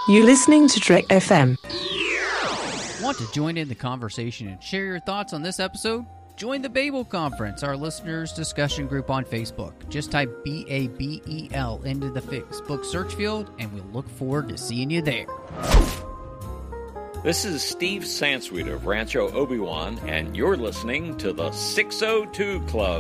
You're listening to Trek FM. Want to join in the conversation and share your thoughts on this episode? Join the Babel Conference, our listeners' discussion group on Facebook. Just type BABEL into the Facebook search field, and we'll look forward to seeing you there. This is Steve Sansweet of Rancho Obi-Wan, and you're listening to the 602 Club.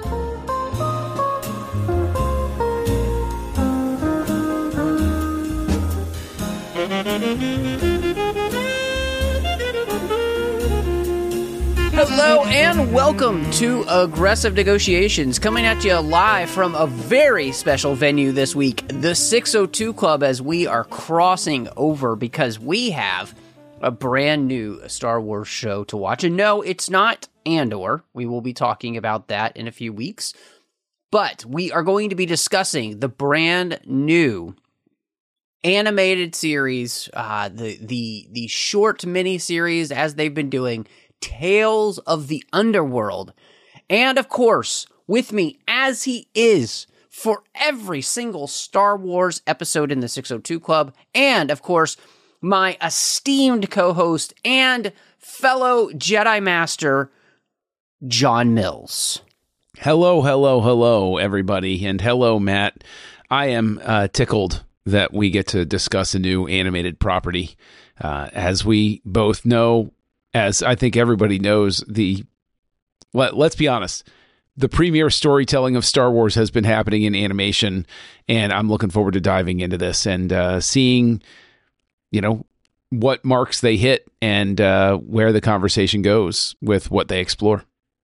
Hello and welcome to Aggressive Negotiations, coming at you live from a very special venue this week, the 602 Club, as we are crossing over because we have a brand new Star Wars show to watch. And no, it's not Andor. We will be talking about that in a few weeks. But we are going to be discussing the brand new animated series, the short mini-series as they've been doing, Tales of the Underworld. And of course, with me, as he is for every single Star Wars episode in the 602 Club, and of course, my esteemed co-host and fellow Jedi Master, John Mills. Hello, everybody, and hello, Matt. I am tickled that we get to discuss a new animated property. As we both know, as I think everybody knows, let's be honest, the premier storytelling of Star Wars has been happening in animation, and I'm looking forward to diving into this and seeing, what marks they hit and where the conversation goes with what they explore.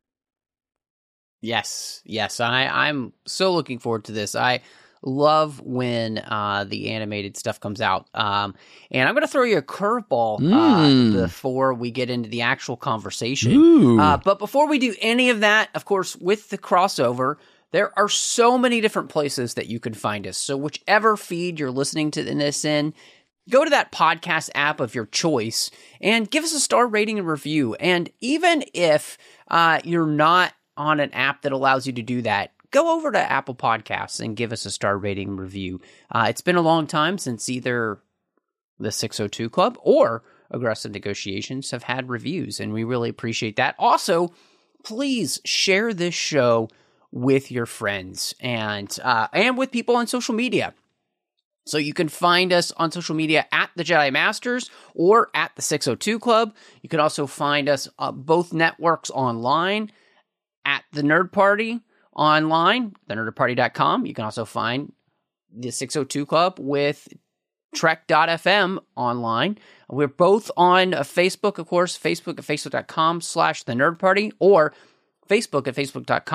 Yes, I'm so looking forward to this. I love when the animated stuff comes out. And I'm going to throw you a curveball before we get into the actual conversation. But before we do any of that, of course, with the crossover, there are so many different places that you can find us. So whichever feed you're listening to this in, go to that podcast app of your choice and give us a star rating and review. And even if you're not on an app that allows you to do that, go over to Apple Podcasts and give us a star rating and review. It's been a long time since either the 602 Club or Aggressive Negotiations have had reviews, and we really appreciate that. Also, please share this show with your friends and with people on social media. So you can find us on social media at the Jedi Masters or at the 602 Club. You can also find us both networks online at the Nerd Party online, thenerdparty.com. You can also find the 602 Club with Trek.fm online. We're both on Facebook, of course, Facebook at facebook.com/thenerdparty or Facebook at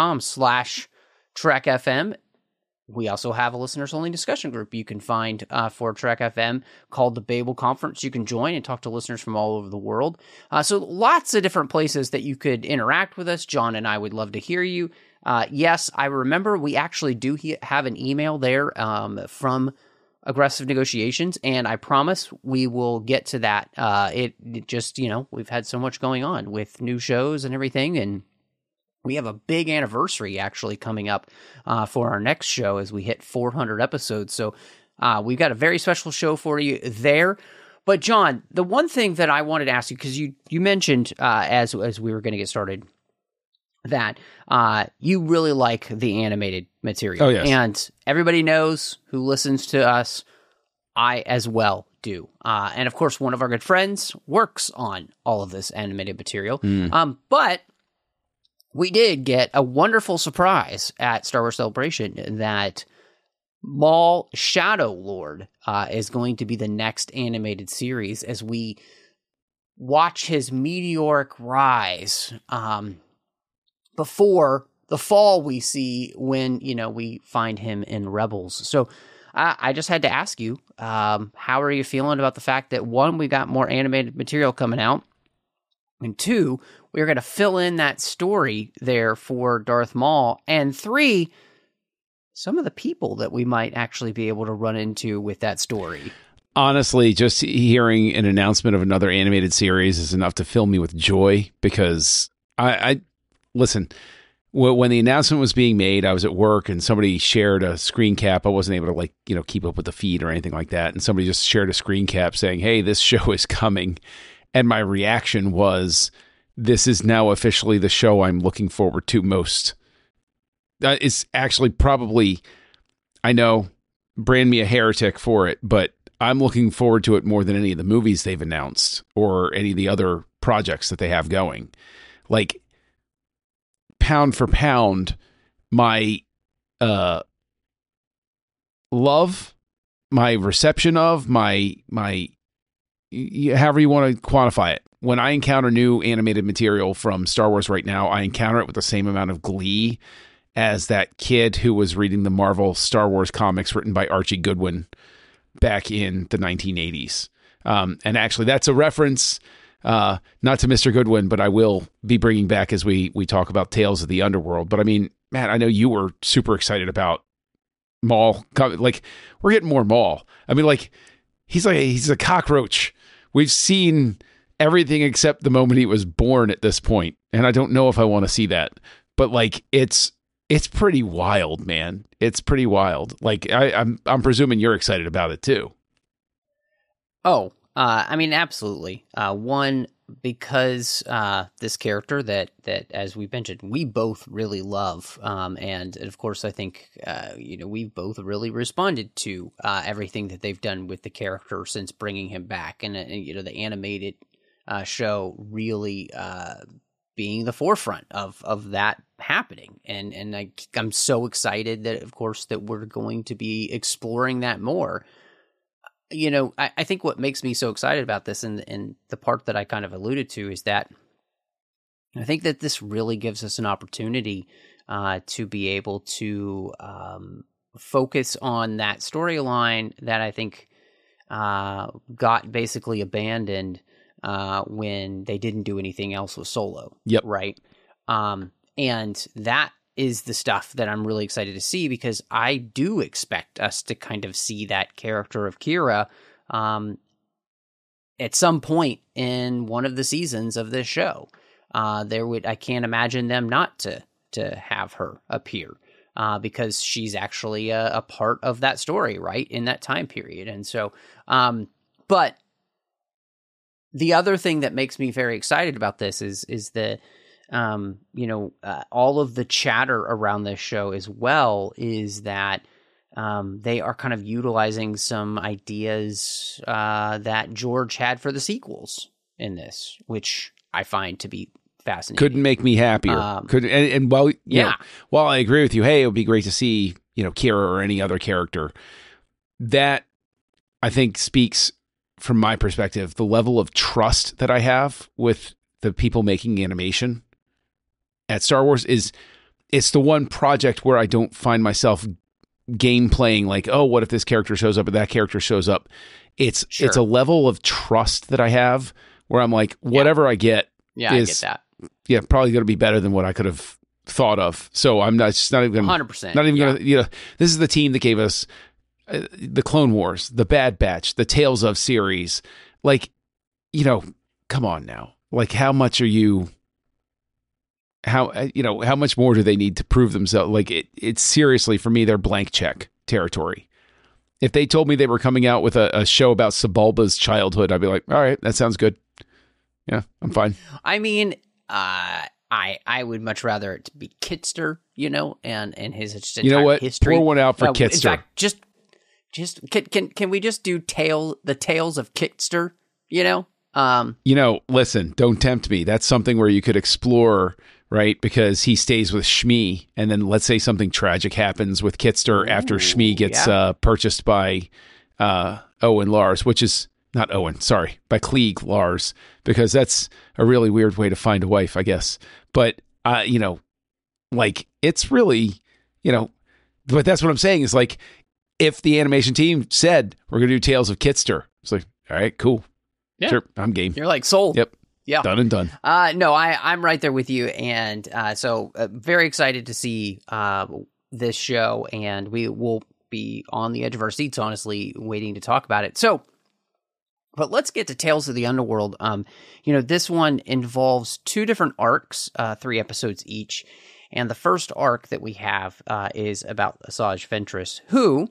facebook.com/TrekFM. We also have a listeners-only discussion group you can find for Trek FM called the Babel Conference. You can join and talk to listeners from all over the world. So lots of different places that you could interact with us. John and I would love to hear you. Yes, I remember we actually do have an email there from Aggressive Negotiations, and I promise we will get to that. It just, we've had so much going on with new shows and everything, and we have a big anniversary actually coming up for our next show as we hit 400 episodes. So we've got a very special show for you there. But John, the one thing that I wanted to ask you, because you mentioned as we were going to get started, that you really like the animated material. Oh, yes. And everybody knows who listens to us. I as well do. And of course, one of our good friends works on all of this animated material. But we did get a wonderful surprise at Star Wars Celebration that Maul Shadow Lord is going to be the next animated series as we watch his meteoric rise before the fall we see when, we find him in Rebels. So I just had to ask you, how are you feeling about the fact that, one, we got more animated material coming out, and two, we're going to fill in that story there for Darth Maul, and three, some of the people that we might actually be able to run into with that story. Honestly, just hearing an announcement of another animated series is enough to fill me with joy, because I listen, when the announcement was being made, I was at work and somebody shared a screen cap. I wasn't able to keep up with the feed or anything like that. And somebody just shared a screen cap saying, "Hey, this show is coming." And my reaction was, this is now officially the show I'm looking forward to most. It's actually probably, I know, brand me a heretic for it, but I'm looking forward to it more than any of the movies they've announced or any of the other projects that they have going. Like, pound for pound, my love, my reception of, my however you want to quantify it. When I encounter new animated material from Star Wars right now, I encounter it with the same amount of glee as that kid who was reading the Marvel Star Wars comics written by Archie Goodwin back in the 1980s. And actually, that's a reference, not to Mr. Goodwin, but I will be bringing back as we talk about Tales of the Underworld. But I mean, Matt, I know you were super excited about Maul. Like, we're getting more Maul. I mean, he's a cockroach. We've seen everything except the moment he was born at this point, and I don't know if I want to see that. But it's pretty wild, man. It's pretty wild. Like, I'm presuming you're excited about it too. Oh, I mean, absolutely. One, because this character that as we mentioned, we both really love, and of course, I think we've both really responded to everything that they've done with the character since bringing him back, and the animated show really being the forefront of that happening, and I'm so excited that, of course, that we're going to be exploring that more. I think what makes me so excited about this, and the part that I kind of alluded to, is that I think that this really gives us an opportunity to be able to focus on that storyline that I think got basically abandoned when they didn't do anything else with Solo. Yep. Right. And that is the stuff that I'm really excited to see, because I do expect us to kind of see that character of Kira at some point in one of the seasons of this show. I can't imagine them not to have her appear, because she's actually a part of that story, right, in that time period. And so, but the other thing that makes me very excited about this is the all of the chatter around this show as well is that they are kind of utilizing some ideas that George had for the sequels in this, which I find to be fascinating. Couldn't make me happier. While I agree with you, hey, it would be great to see, Kira or any other character. That, I think, speaks, from my perspective, the level of trust that I have with the people making animation at Star Wars. It's the one project where I don't find myself game playing like, oh, what if this character shows up and that character shows up? It's a level of trust that I have where I'm like, whatever I get I get that. Yeah, probably going to be better than what I could have thought of. So I'm not even going 100%. Not even going to, this is the team that gave us the Clone Wars, the Bad Batch, the Tales of series. Like, come on now. Like, how much more do they need to prove themselves? Like, it's seriously, for me, they're blank check territory. If they told me they were coming out with a show about Sebulba's childhood, I'd be like, all right, that sounds good. Yeah, I'm fine. I mean, I would much rather it be Kitster, and his entire history. Pour one out for Kitster. In fact, just can we just do the tales of Kitster? Listen, don't tempt me. That's something where you could explore, right? Because he stays with Shmi, and then let's say something tragic happens with Kitster after Shmi gets purchased by Owen Lars, which is not Owen, sorry, by Klieg Lars, because that's a really weird way to find a wife, I guess. But it's really, but that's what I'm saying is, like, if the animation team said we're gonna do Tales of Kitster, it's like, all right, cool. Yeah. Sure, I'm game. You're like, sold. Yep. Yeah. Done and done. No, I'm right there with you. And so very excited to see this show. And we will be on the edge of our seats, honestly, waiting to talk about it. So, but let's get to Tales of the Underworld. This one involves 2 different arcs, 3 episodes each. And the first arc that we have is about Asajj Ventress, who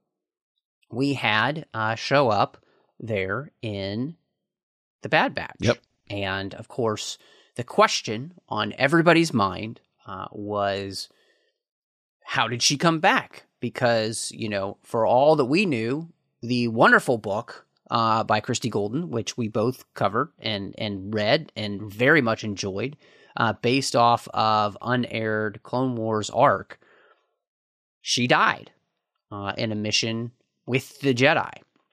we had show up there in the Bad Batch. Yep. And, of course, the question on everybody's mind was, how did she come back? Because, for all that we knew, the wonderful book by Christy Golden, which we both covered and read and very much enjoyed, based off of unaired Clone Wars arc, she died in a mission with the Jedi.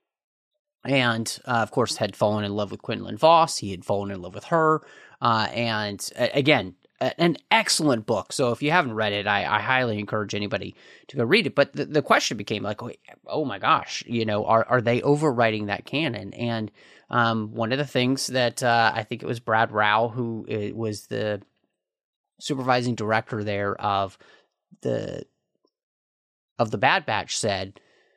And, of course, had fallen in love with Quinlan Vos. He had fallen in love with her. And, again, an excellent book. So if you haven't read it, I highly encourage anybody to go read it. But the question became like, oh my gosh, are they overwriting that canon? And one of the things that I think it was Brad Rao, who was the supervising director there of the Bad Batch, said,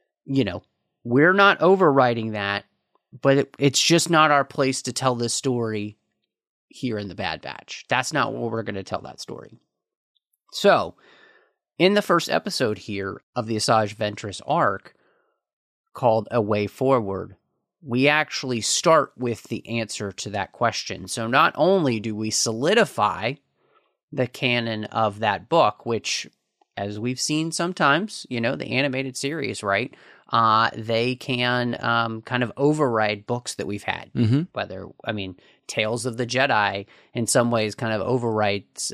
we're not overwriting that, but it's just not our place to tell this story here in the Bad Batch. That's not what we're going to tell that story. So, in the first episode here of the Asajj Ventress arc, called A Way Forward, we actually start with the answer to that question. So not only do we solidify the canon of that book, which, as we've seen sometimes, the animated series, right? They can kind of override books that we've had. Mm-hmm. Tales of the Jedi in some ways kind of overwrites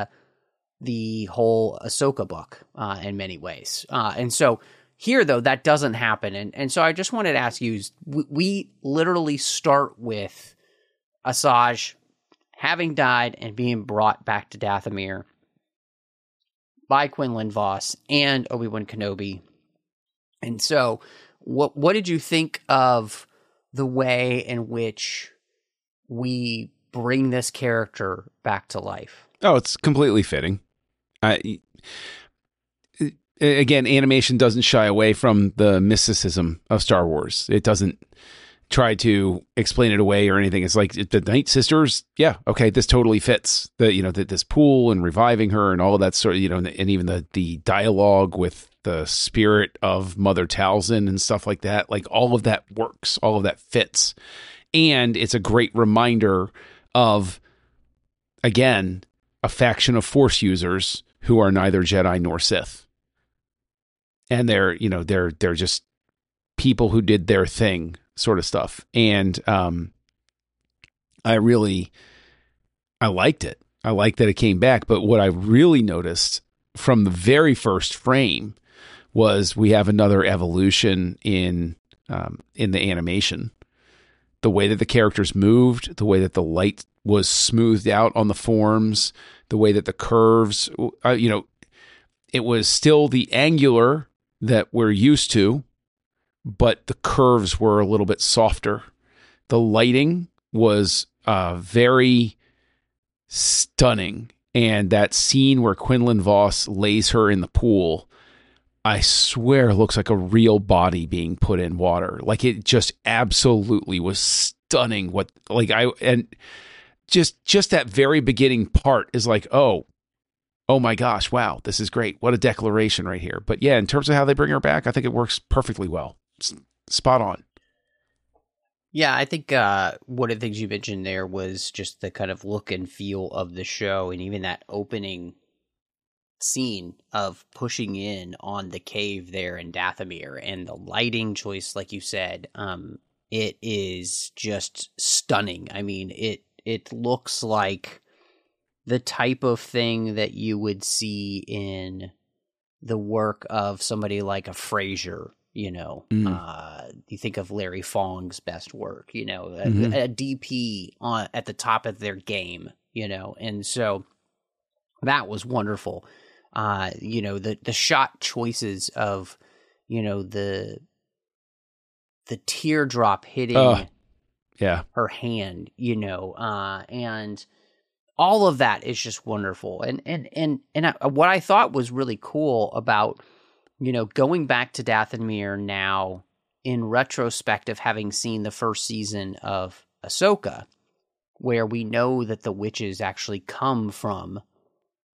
the whole Ahsoka book in many ways. And so here, though, that doesn't happen. And so I just wanted to ask you, we literally start with Asajj having died and being brought back to Dathomir by Quinlan Vos and Obi-Wan Kenobi. And so what did you think of the way in which we bring this character back to life? Oh, it's completely fitting. Again, animation doesn't shy away from the mysticism of Star Wars. It doesn't try to explain it away or anything. It's like the Night Sisters. Yeah, okay, this totally fits. This pool and reviving her and all of that sort of, and even the dialogue with the spirit of Mother Talzin and stuff like that. Like all of that works. All of that fits. And it's a great reminder of, again, a faction of Force users who are neither Jedi nor Sith. And they're just people who did their thing sort of stuff. And I liked it. I liked that it came back. But what I really noticed from the very first frame was we have another evolution in the animation. The way that the characters moved, the way that the light was smoothed out on the forms, the way that the curves, it was still the angular that we're used to, but the curves were a little bit softer. The lighting was very stunning. And that scene where Quinlan Vos lays her in the pool, I swear looks like a real body being put in water. Like it just absolutely was stunning. Just that very beginning part is like, oh my gosh, wow, this is great. What a declaration right here. But yeah, in terms of how they bring her back, I think it works perfectly well. It's spot on. Yeah, I think one of the things you mentioned there was just the kind of look and feel of the show, and even that opening scene of pushing in on the cave there in Dathomir, and the lighting choice, like you said, it is just stunning. I mean, it looks like the type of thing that you would see in the work of somebody like a Frasier. You think of Larry Fong's best work, a DP at the top of their game, and so that was wonderful. The shot choices of, the teardrop hitting her hand, and all of that is just wonderful. And what I thought was really cool about, going back to Dathomir now in retrospective, having seen the first season of Ahsoka, where we know that the witches actually come from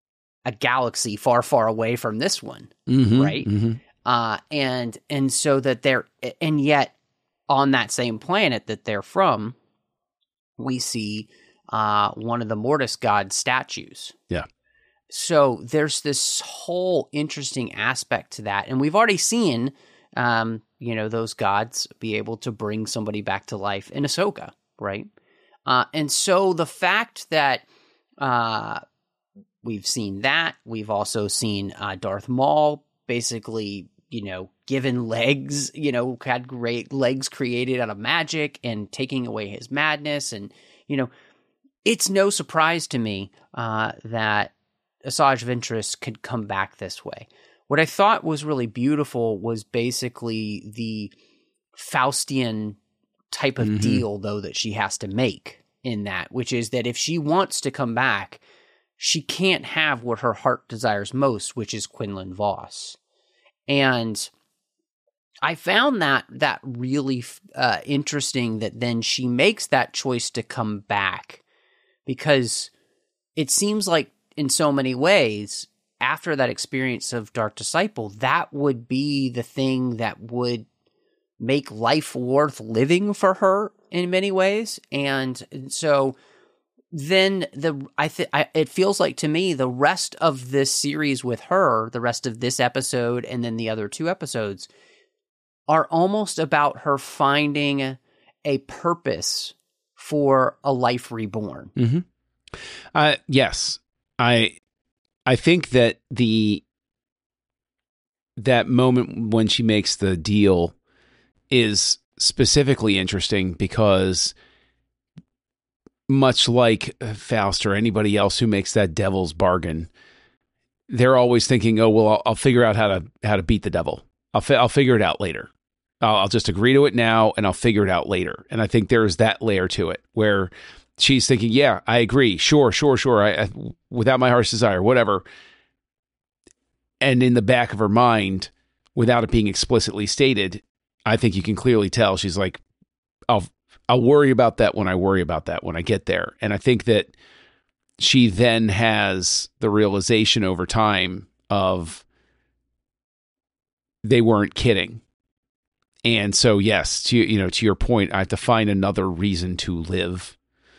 a galaxy far, far away from this one, right? And so that and yet on that same planet that they're from, we see one of the Mortis god statues. Yeah. So there's this whole interesting aspect to that. And we've already seen, those gods be able to bring somebody back to life in Ahsoka, right? And so the fact that we've seen that, we've also seen Darth Maul basically, given legs, had great legs created out of magic and taking away his madness. And, it's no surprise to me that Asajj Ventress could come back this way. What I thought was really beautiful was basically the Faustian type of deal, though, that she has to make in that, which is that if she wants to come back, she can't have what her heart desires most, which is Quinlan Vos. And I found that really interesting that then she makes that choice to come back, because it seems like in so many ways, after that experience of Dark Disciple, that would be the thing that would make life worth living for her in many ways. And so then it feels like to me the rest of this series with her, the rest of this episode and then the other 2 episodes, are almost about her finding a purpose for a life reborn. Yes. I think that that moment when she makes the deal is specifically interesting because, much like Faust or anybody else who makes that devil's bargain, they're always thinking, "Oh, well, I'll figure out how to beat the devil. I'll figure it out later. I'll just agree to it now, and I'll figure it out later." And I think there's that layer to it where she's thinking, "Yeah, I agree. Sure. I without my heart's desire, whatever." And in the back of her mind, without it being explicitly stated, I think you can clearly tell she's like, I'll worry about that when I get there. And I think that she then has the realization over time of they weren't kidding. And so, yes, to your point, I have to find another reason to live.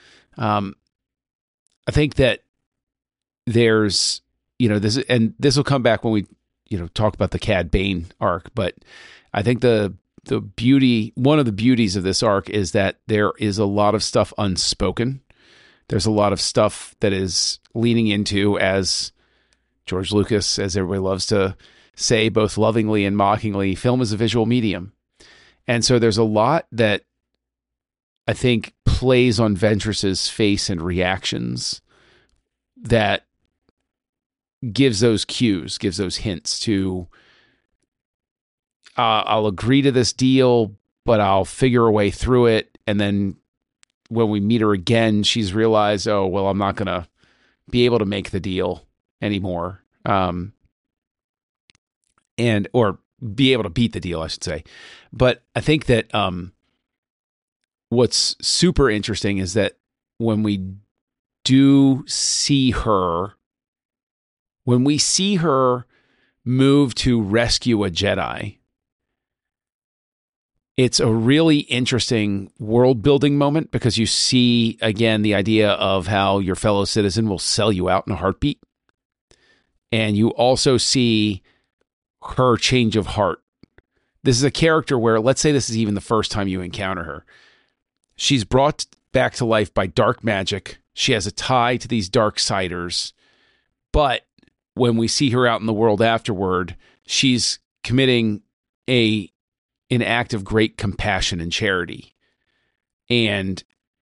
I think that there's, this will come back when we, talk about the Cad Bane arc, but I think one of the beauties of this arc is that there is a lot of stuff unspoken. There's a lot of stuff that is leaning into, as George Lucas, as everybody loves to say, both lovingly and mockingly, film is a visual medium. And so there's a lot that I think plays on Ventress's face and reactions that gives those cues, gives those hints to, I'll agree to this deal, but I'll figure a way through it. And then when we meet her again, she's realized, oh, well, I'm not going to be able to make the deal anymore. Or be able to beat the deal, I should say. But I think that what's super interesting is that when we see her move to rescue a Jedi, it's a really interesting world building moment, because you see, again, the idea of how your fellow citizen will sell you out in a heartbeat. And you also see her change of heart. This is a character where, let's say this is even the first time you encounter her. She's brought back to life by dark magic. She has a tie to these Darksiders. But when we see her out in the world afterward, she's committing an act of great compassion and charity. And,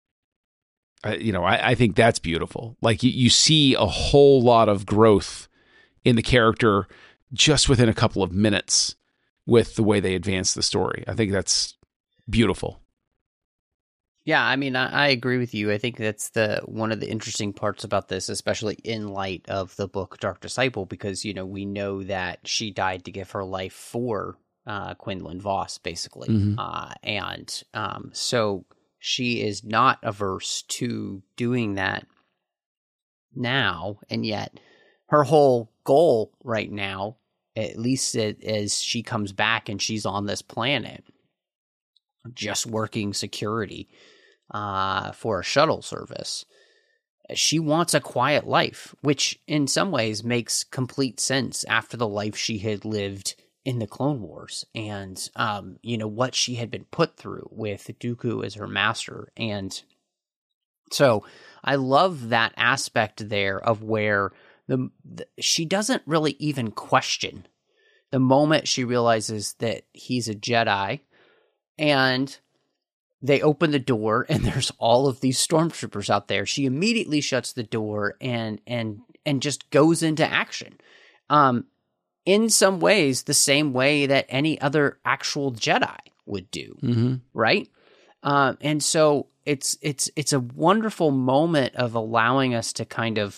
I think that's beautiful. Like you see a whole lot of growth in the character just within a couple of minutes with the way they advance the story. I think that's beautiful. Yeah, I mean, I agree with you. I think that's one of the interesting parts about this, especially in light of the book Dark Disciple, because, we know that she died to give her life for Quinlan Vos, basically. Mm-hmm. So she is not averse to doing that now, and yet her whole goal right now, at least as she comes back and she's on this planet, just working security for a shuttle service. She wants a quiet life, which in some ways makes complete sense after the life she had lived in the Clone Wars and, what she had been put through with Dooku as her master. And so I love that aspect there of where she doesn't really even question the moment she realizes that he's a Jedi, and they open the door and there's all of these stormtroopers out there. She immediately shuts the door and just goes into action. In some ways, the same way that any other actual Jedi would do, right? And so it's a wonderful moment of allowing us to kind of,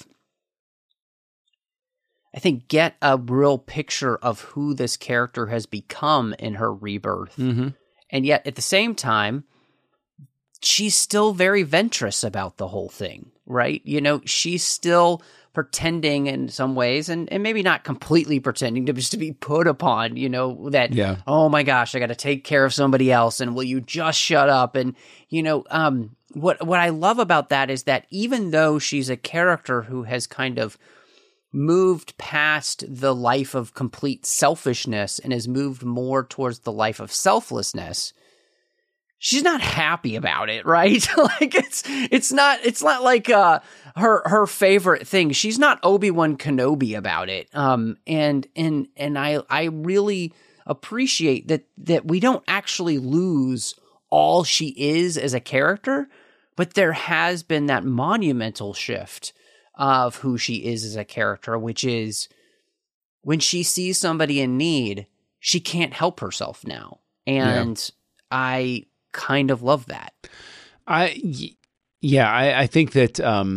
I think, get a real picture of who this character has become in her rebirth. And yet, at the same time, she's still very Ventress about the whole thing, right? She's still pretending in some ways, and maybe not completely pretending to just to be put upon, that, oh my gosh, I got to take care of somebody else, and will you just shut up? And, what I love about that is that even though she's a character who has kind of moved past the life of complete selfishness and has moved more towards the life of selflessness, she's not happy about it, right? Like it's not like her favorite thing. She's not Obi-Wan Kenobi about it. And I really appreciate that we don't actually lose all she is as a character, but there has been that monumental shift of who she is as a character, which is when she sees somebody in need, she can't help herself now. And I kind of love that. I think that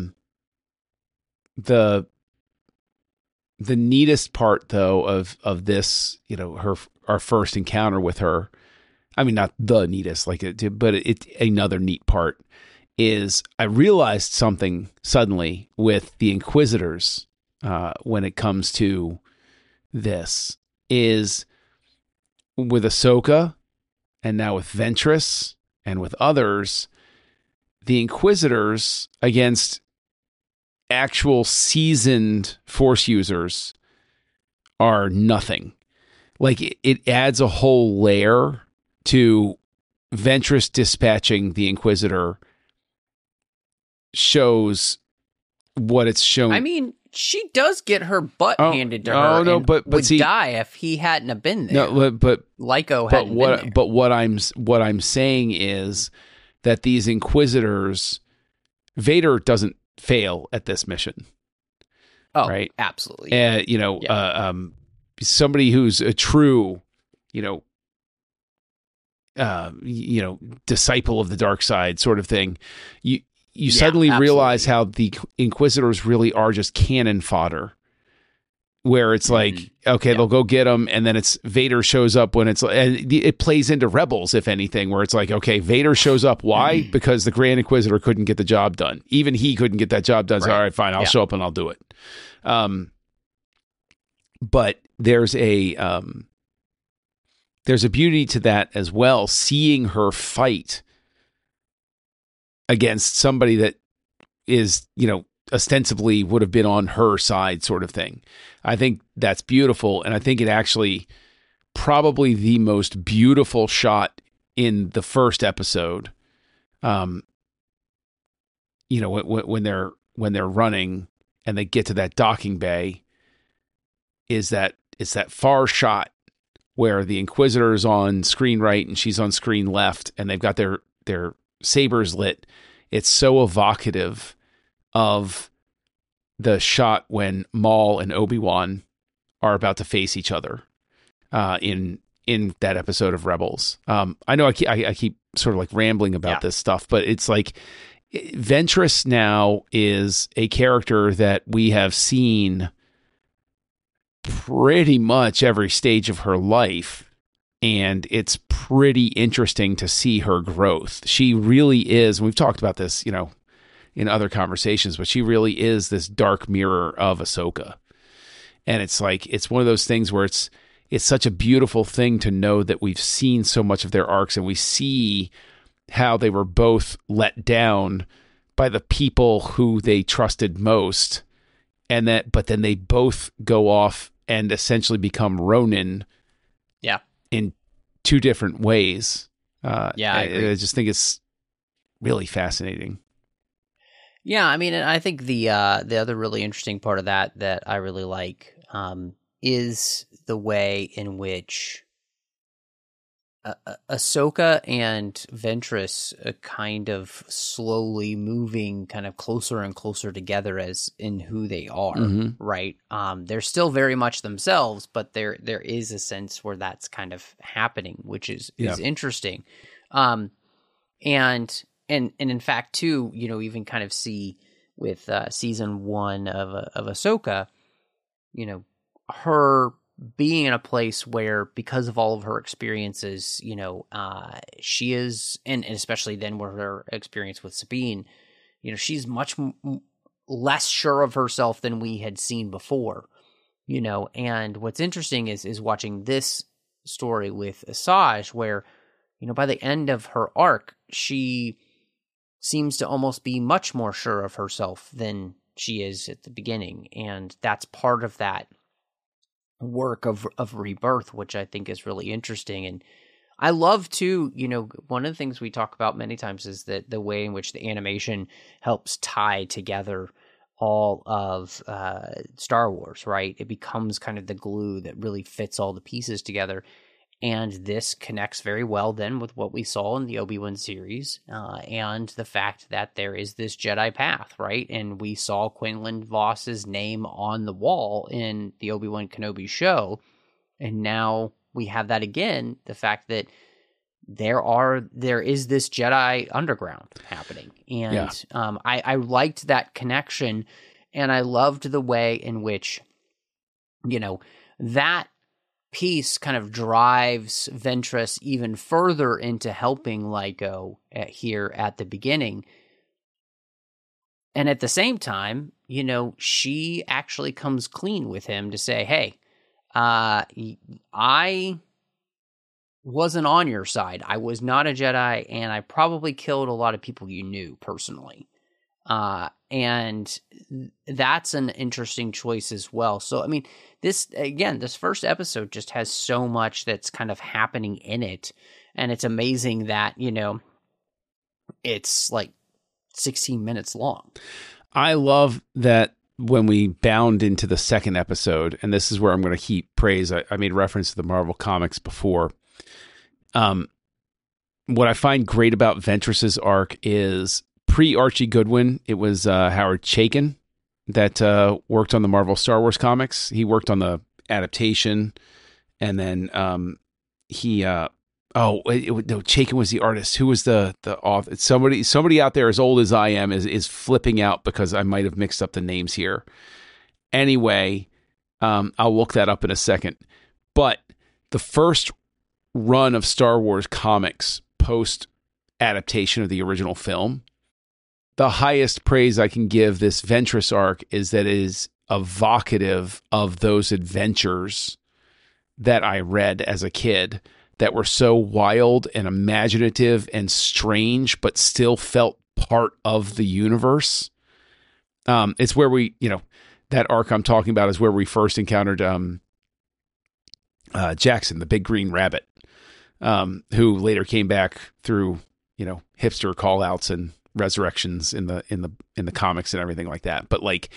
the neatest part though of this, our first encounter with her, I mean, not the neatest, but it's another neat part is I realized something suddenly with the Inquisitors when it comes to this is with Ahsoka and now with Ventress and with others, the Inquisitors against actual seasoned Force users are nothing. Like it adds a whole layer to Ventress dispatching the Inquisitor shows what it's shown. I mean, she does get her butt handed to her. No, but would see, die if he hadn't have been there. No, but Lyco hadn't been there. But what I'm saying is that these Inquisitors, Vader doesn't fail at this mission. Oh, right, absolutely. Somebody who's a true, disciple of the dark side, sort of thing. You suddenly realize how the Inquisitors really are just cannon fodder, where it's like, okay, they'll go get them, and then it's Vader shows up when and it plays into Rebels, if anything, where it's like, okay, Vader shows up. Why? Because the Grand Inquisitor couldn't get the job done. Even he couldn't get that job done. So, all right, fine, I'll show up and I'll do it. But there's a beauty to that as well, seeing her fight against somebody that is, ostensibly would have been on her side, sort of thing. I think that's beautiful. And I think it actually probably the most beautiful shot in the first episode. When they're running and they get to that docking bay, it's that far shot where the Inquisitor is on screen right and she's on screen left, and they've got their sabers lit. It's so evocative of the shot when Maul and Obi-Wan are about to face each other in that episode of Rebels. I know I keep sort of like rambling about this stuff, but it's like Ventress now is a character that we have seen pretty much every stage of her life. And it's pretty interesting to see her growth. She really is, and we've talked about this, in other conversations, but she really is this dark mirror of Ahsoka. And it's like, it's one of those things where it's such a beautiful thing to know that we've seen so much of their arcs, and we see how they were both let down by the people who they trusted most. But then they both go off and essentially become Ronin. Yeah. In two different ways. I agree. I just think it's really fascinating. Yeah, I mean, and I think the other really interesting part of that I really like is the way in which Ahsoka and Ventress are kind of slowly moving kind of closer and closer together as in who they are, right? They're still very much themselves, but there is a sense where that's kind of happening, which is interesting. And in fact, too, you know, even kind of see with season 1 of Ahsoka, you know, her being in a place where, because of all of her experiences, you know, she is, and especially then with her experience with Sabine, you know, she's much less sure of herself than we had seen before, you know. And what's interesting is watching this story with Asajj, where, you know, by the end of her arc, she seems to almost be much more sure of herself than she is at the beginning. And that's part of that work of rebirth, which I think is really interesting. And I love too, you know, one of the things we talk about many times is that the way in which the animation helps tie together all of Star Wars, right? It becomes kind of the glue that really fits all the pieces together. And this connects very well then with what we saw in the Obi-Wan series, and the fact that there is this Jedi path, right? And we saw Quinlan Voss's name on the wall in the Obi-Wan Kenobi show, and now we have that again, the fact that there is this Jedi underground happening. And I liked that connection, and I loved the way in which, you know, that piece kind of drives Ventress even further into helping Lyco here at the beginning. And at the same time, you know, she actually comes clean with him to say, hey, I wasn't on your side. I was not a Jedi, and I probably killed a lot of people you knew personally. And that's an interesting choice as well. So, I mean, this first episode just has so much that's kind of happening in it. And it's amazing that, you know, it's like 16 minutes long. I love that when we bound into the second episode, and this is where I'm going to heap praise. I made reference to the Marvel Comics before. What I find great about Ventress's arc is pre-Archie Goodwin, it was Howard Chaykin that worked on the Marvel Star Wars comics. He worked on the adaptation, and then Chaykin was the artist. Who was the author? Somebody out there as old as I am is flipping out because I might have mixed up the names here. Anyway, I'll look that up in a second. But the first run of Star Wars comics post adaptation of the original film, the highest praise I can give this Ventress arc is that it is evocative of those adventures that I read as a kid that were so wild and imaginative and strange, but still felt part of the universe. It's where we, you know, that arc I'm talking about is where we first encountered Jackson, the big green rabbit, who later came back through, you know, hipster call outs and resurrections in the comics and everything like that. But like,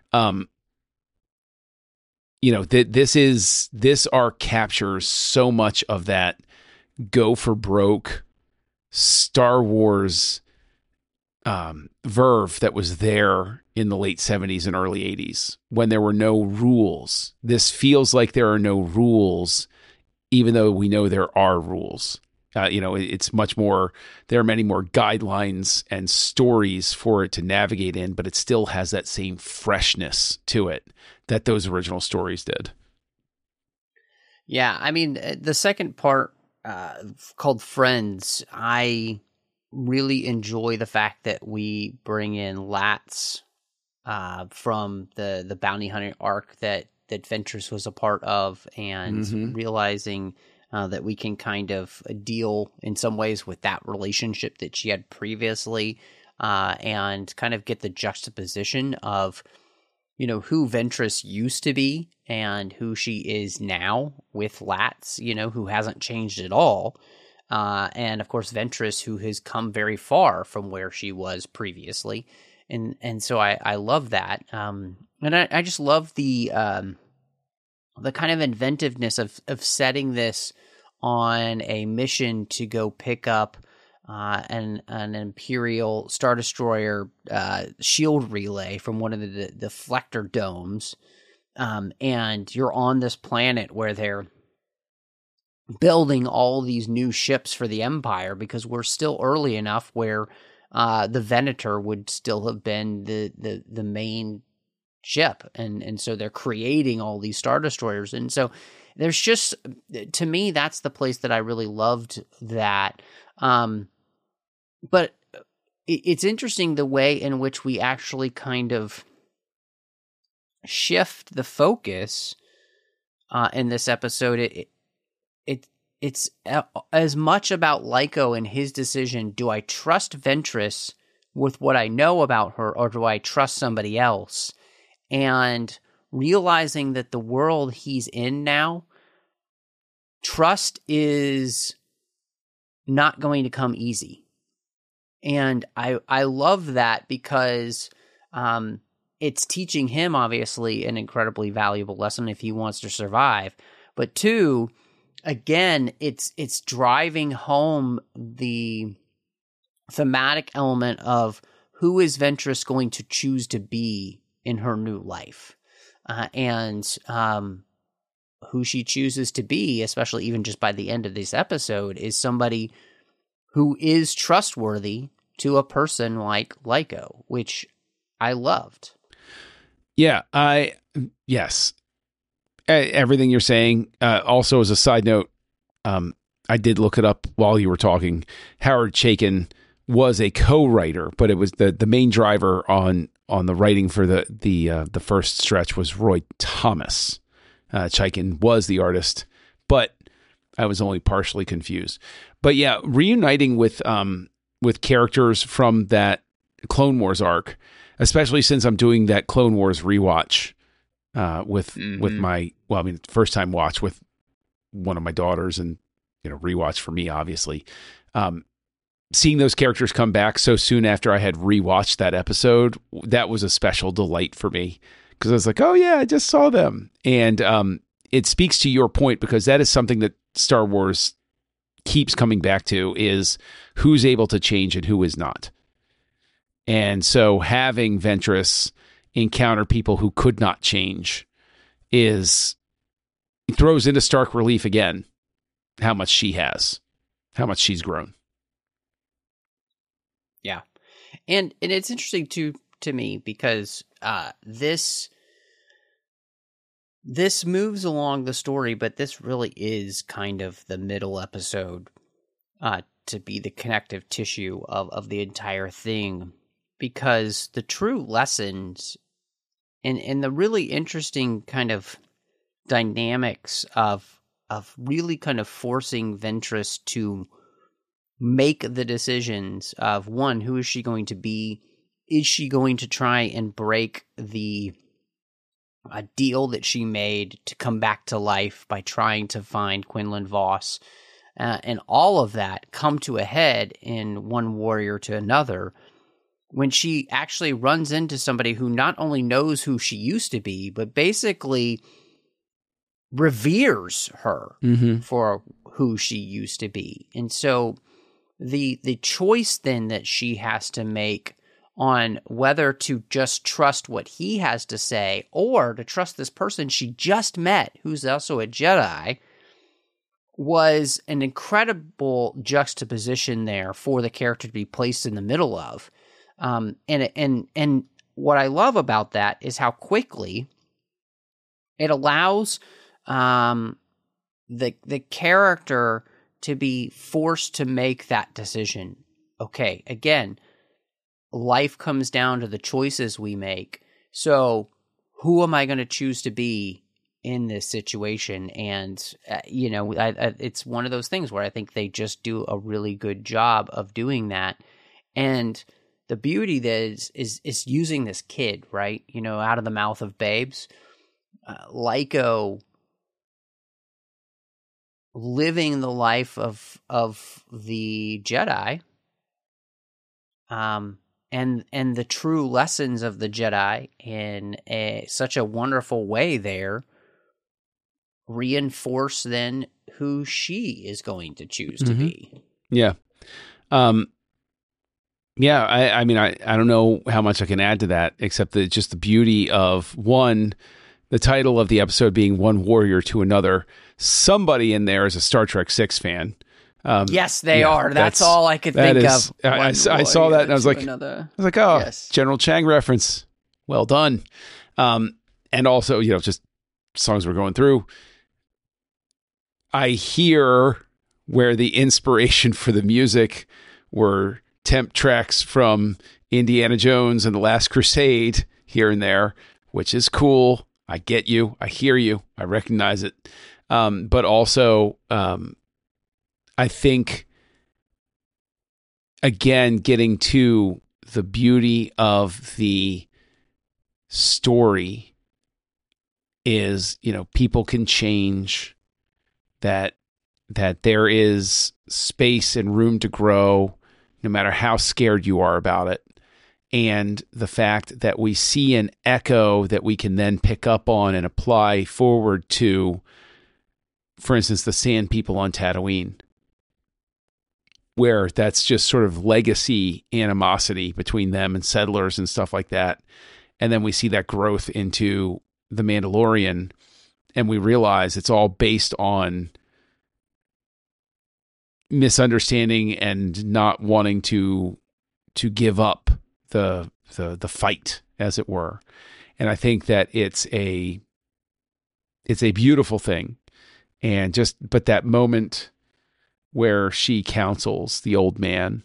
you know, this arc captures so much of that go for broke Star Wars verve that was there in the late 70s and early 80s when there were no rules. This feels like there are no rules, even though we know there are rules. You know, it's much more, there are many more guidelines and stories for it to navigate in, but it still has that same freshness to it that those original stories did. Yeah, I mean, the second part called Friends, I really enjoy the fact that we bring in Latz from the bounty hunting arc that that Ventress was a part of, and realizing that we can kind of deal in some ways with that relationship that she had previously, and kind of get the juxtaposition of, who Ventress used to be and who she is now with Latz, who hasn't changed at all. And of course, Ventress, who has come very far from where she was previously. And so I love that. And I just love the kind of inventiveness of setting this on a mission to go pick up an Imperial Star Destroyer shield relay from one of the deflector domes. And you're on this planet where they're building all these new ships for the Empire, because we're still early enough where the Venator would still have been the main ship. And so they're creating all these Star Destroyers. And so there's just, to me, that's the place that I really loved that. But it's interesting the way in which we actually kind of shift the focus in this episode. It's as much about Lyko and his decision. Do I trust Ventress with what I know about her, or do I trust somebody else? And realizing that the world he's in now, trust is not going to come easy. And I love that, because it's teaching him, obviously, an incredibly valuable lesson if he wants to survive. But two, again, it's driving home the thematic element of who is Ventress going to choose to be in her new life, and who she chooses to be, especially even just by the end of this episode, is somebody who is trustworthy to a person like Lyko, which I loved. Yeah, yes. Everything you're saying. Also, as a side note, I did look it up while you were talking. Howard Chaykin was a co-writer, but it was the main driver on the writing for the first stretch was Roy Thomas. Chaykin was the artist, but I was only partially confused. But yeah, reuniting with characters from that Clone Wars arc, especially since I'm doing that Clone Wars rewatch with my, first time watch with one of my daughters, and rewatch for me, obviously. Seeing those characters come back so soon after I had rewatched that episode, that was a special delight for me, because I was like, oh yeah, I just saw them. And it speaks to your point, because that is something that Star Wars keeps coming back to, is who's able to change and who is not. And so having Ventress encounter people who could not change throws into stark relief again how much she's grown. Yeah. And it's interesting to me, because this moves along the story, but this really is kind of the middle episode to be the connective tissue of the entire thing, because the true lessons and the really interesting kind of dynamics of really kind of forcing Ventress to make the decisions of, one, who is she going to be? Is she going to try and break the deal that she made to come back to life by trying to find Quinlan Vos? And all of that come to a head in One Warrior to Another, when she actually runs into somebody who not only knows who she used to be, but basically reveres her for who she used to be. And so the choice then that she has to make on whether to just trust what he has to say, or to trust this person she just met, who's also a Jedi, was an incredible juxtaposition there for the character to be placed in the middle of. And what I love about that is how quickly it allows the character to be forced to make that decision. Okay, again, life comes down to the choices we make. So who am I going to choose to be in this situation. And, it's one of those things where I think they just do a really good job of doing that. And the beauty that is using this kid, right? Out of the mouth of babes, Lyco living the life of the Jedi, and the true lessons of the Jedi in such a wonderful way there reinforce then who she is going to choose to be. Yeah. Yeah, I mean, I don't know how much I can add to that, except that just the beauty of, one, the title of the episode being One Warrior to Another. Somebody in there is a Star Trek 6 fan. Yes, they are. That's all I could think of. I saw that and I was like, oh, yes. General Chang reference. Well done. And also, just songs we're going through. I hear where the inspiration for the music were temp tracks from Indiana Jones and The Last Crusade here and there, which is cool. I get you. I hear you. I recognize it. But also, I think, again, getting to the beauty of the story is, people can change, that there is space and room to grow no matter how scared you are about it. And the fact that we see an echo that we can then pick up on and apply forward to, for instance, the Sand People on Tatooine, where that's just sort of legacy animosity between them and settlers and stuff like that. And then we see that growth into The Mandalorian, and we realize it's all based on misunderstanding and not wanting to give up the fight, as it were. And I think that it's a beautiful thing. And but that moment where she counsels the old man,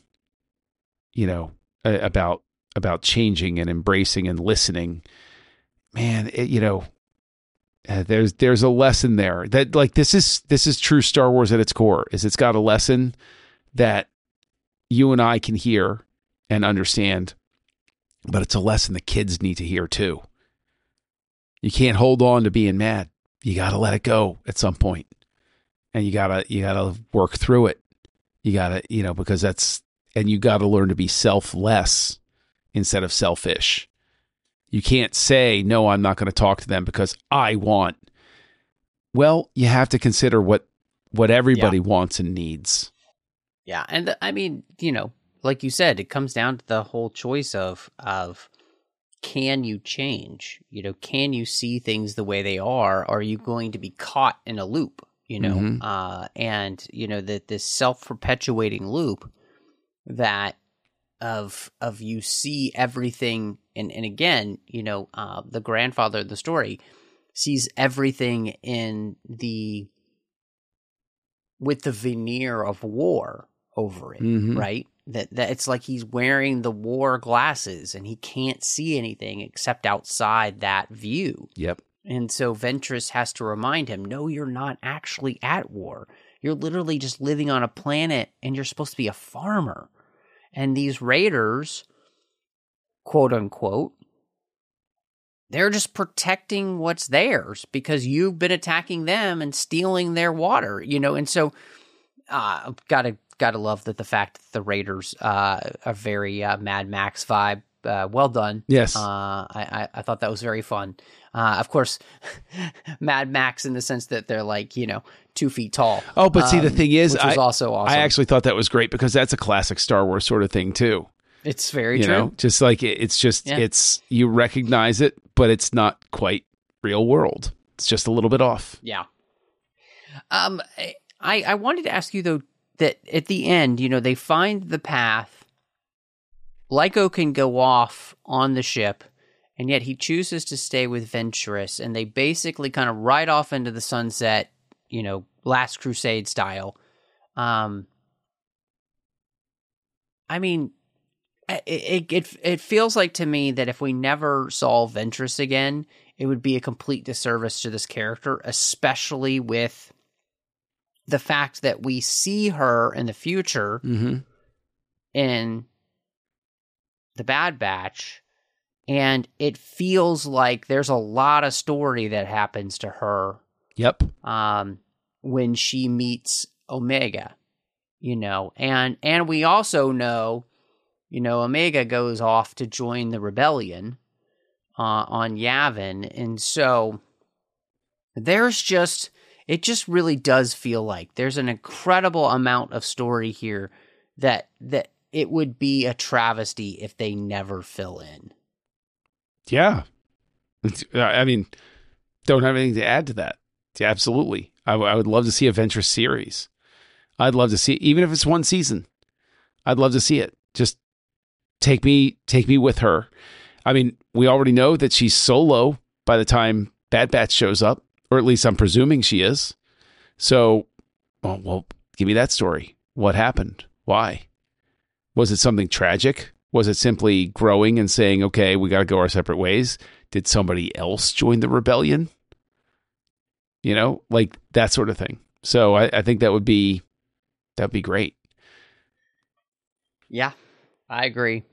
about changing and embracing and listening, man, there's a lesson there that, like, this is true Star Wars at its core. It's got a lesson that you and I can hear and understand, but it's a lesson the kids need to hear too. You can't hold on to being mad. You got to let it go at some point, and you gotta work through it. You gotta, because and you got to learn to be selfless instead of selfish. You can't say, no, I'm not going to talk to them because I want. Well, you have to consider what everybody wants and needs. Yeah. And I mean, like you said, it comes down to the whole choice of can you change? Can you see things the way they are? Or are you going to be caught in a loop? And that this self-perpetuating loop that of you see everything, and again, the grandfather of the story sees everything with the veneer of war over it, right? That it's like he's wearing the war glasses and he can't see anything except outside that view. Yep. And so Ventress has to remind him, no, you're not actually at war. You're literally just living on a planet and you're supposed to be a farmer. And these raiders, quote unquote, they're just protecting what's theirs because you've been attacking them and stealing their water, And so, gotta love the fact that the raiders are very Mad Max vibe. Well done. Yes. I thought that was very fun. Of course, Mad Max in the sense that they're 2 feet tall. Oh, but see, the thing is, which was also awesome. I actually thought that was great because that's a classic Star Wars sort of thing too. It's very true. Just like it's you recognize it, but it's not quite real world. It's just a little bit off. Yeah. I wanted to ask you though that at the end, they find the path. Lyco can go off on the ship, and yet he chooses to stay with Ventress, and they basically kind of ride off into the sunset, Last Crusade style. I mean, it feels like to me that if we never saw Ventress again, it would be a complete disservice to this character, especially with the fact that we see her in the future in the Bad Batch, and it feels like there's a lot of story that happens to her. Yep. When she meets Omega, and we also know, Omega goes off to join the rebellion on Yavin, and so it just really does feel like there's an incredible amount of story here that it would be a travesty if they never fill in. Yeah. I mean, don't have anything to add to that. Yeah, absolutely. I would love to see a Ventress series. I'd love to see it, even if it's one season. I'd love to see it. Just take me with her. I mean, we already know that she's solo by the time Bad Batch shows up, or at least I'm presuming she is. So, well, give me that story. What happened? Why? Was it something tragic? Was it simply growing and saying, okay, we got to go our separate ways? Did somebody else join the rebellion? Like that sort of thing. So I think that'd be great. Yeah, I agree.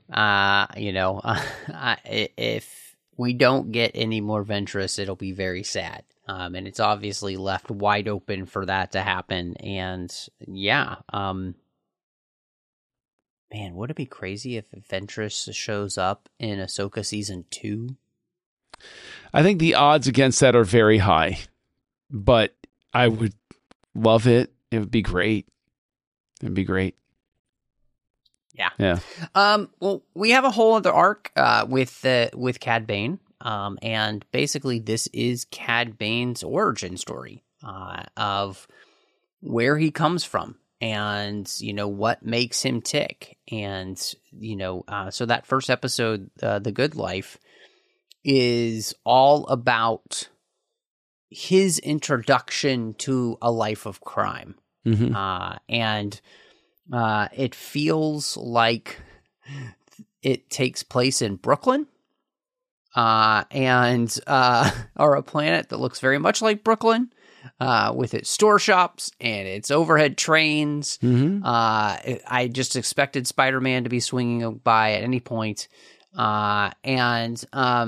If we don't get any more Ventress, it'll be very sad. And it's obviously left wide open for that to happen. And yeah, man, would it be crazy if Ventress shows up in Ahsoka season 2? I think the odds against that are very high. But I would love it. It would be great. It'd be great. Yeah. Yeah. Well, we have a whole other arc with Cad Bane. And basically this is Cad Bane's origin story of where he comes from and, what makes him tick. And, so that first episode, The Good Life, is all about his introduction to a life of crime. And it feels like it takes place in Brooklyn, or a planet that looks very much like Brooklyn, with its store shops and its overhead trains. I just expected Spider-Man to be swinging by at any point. And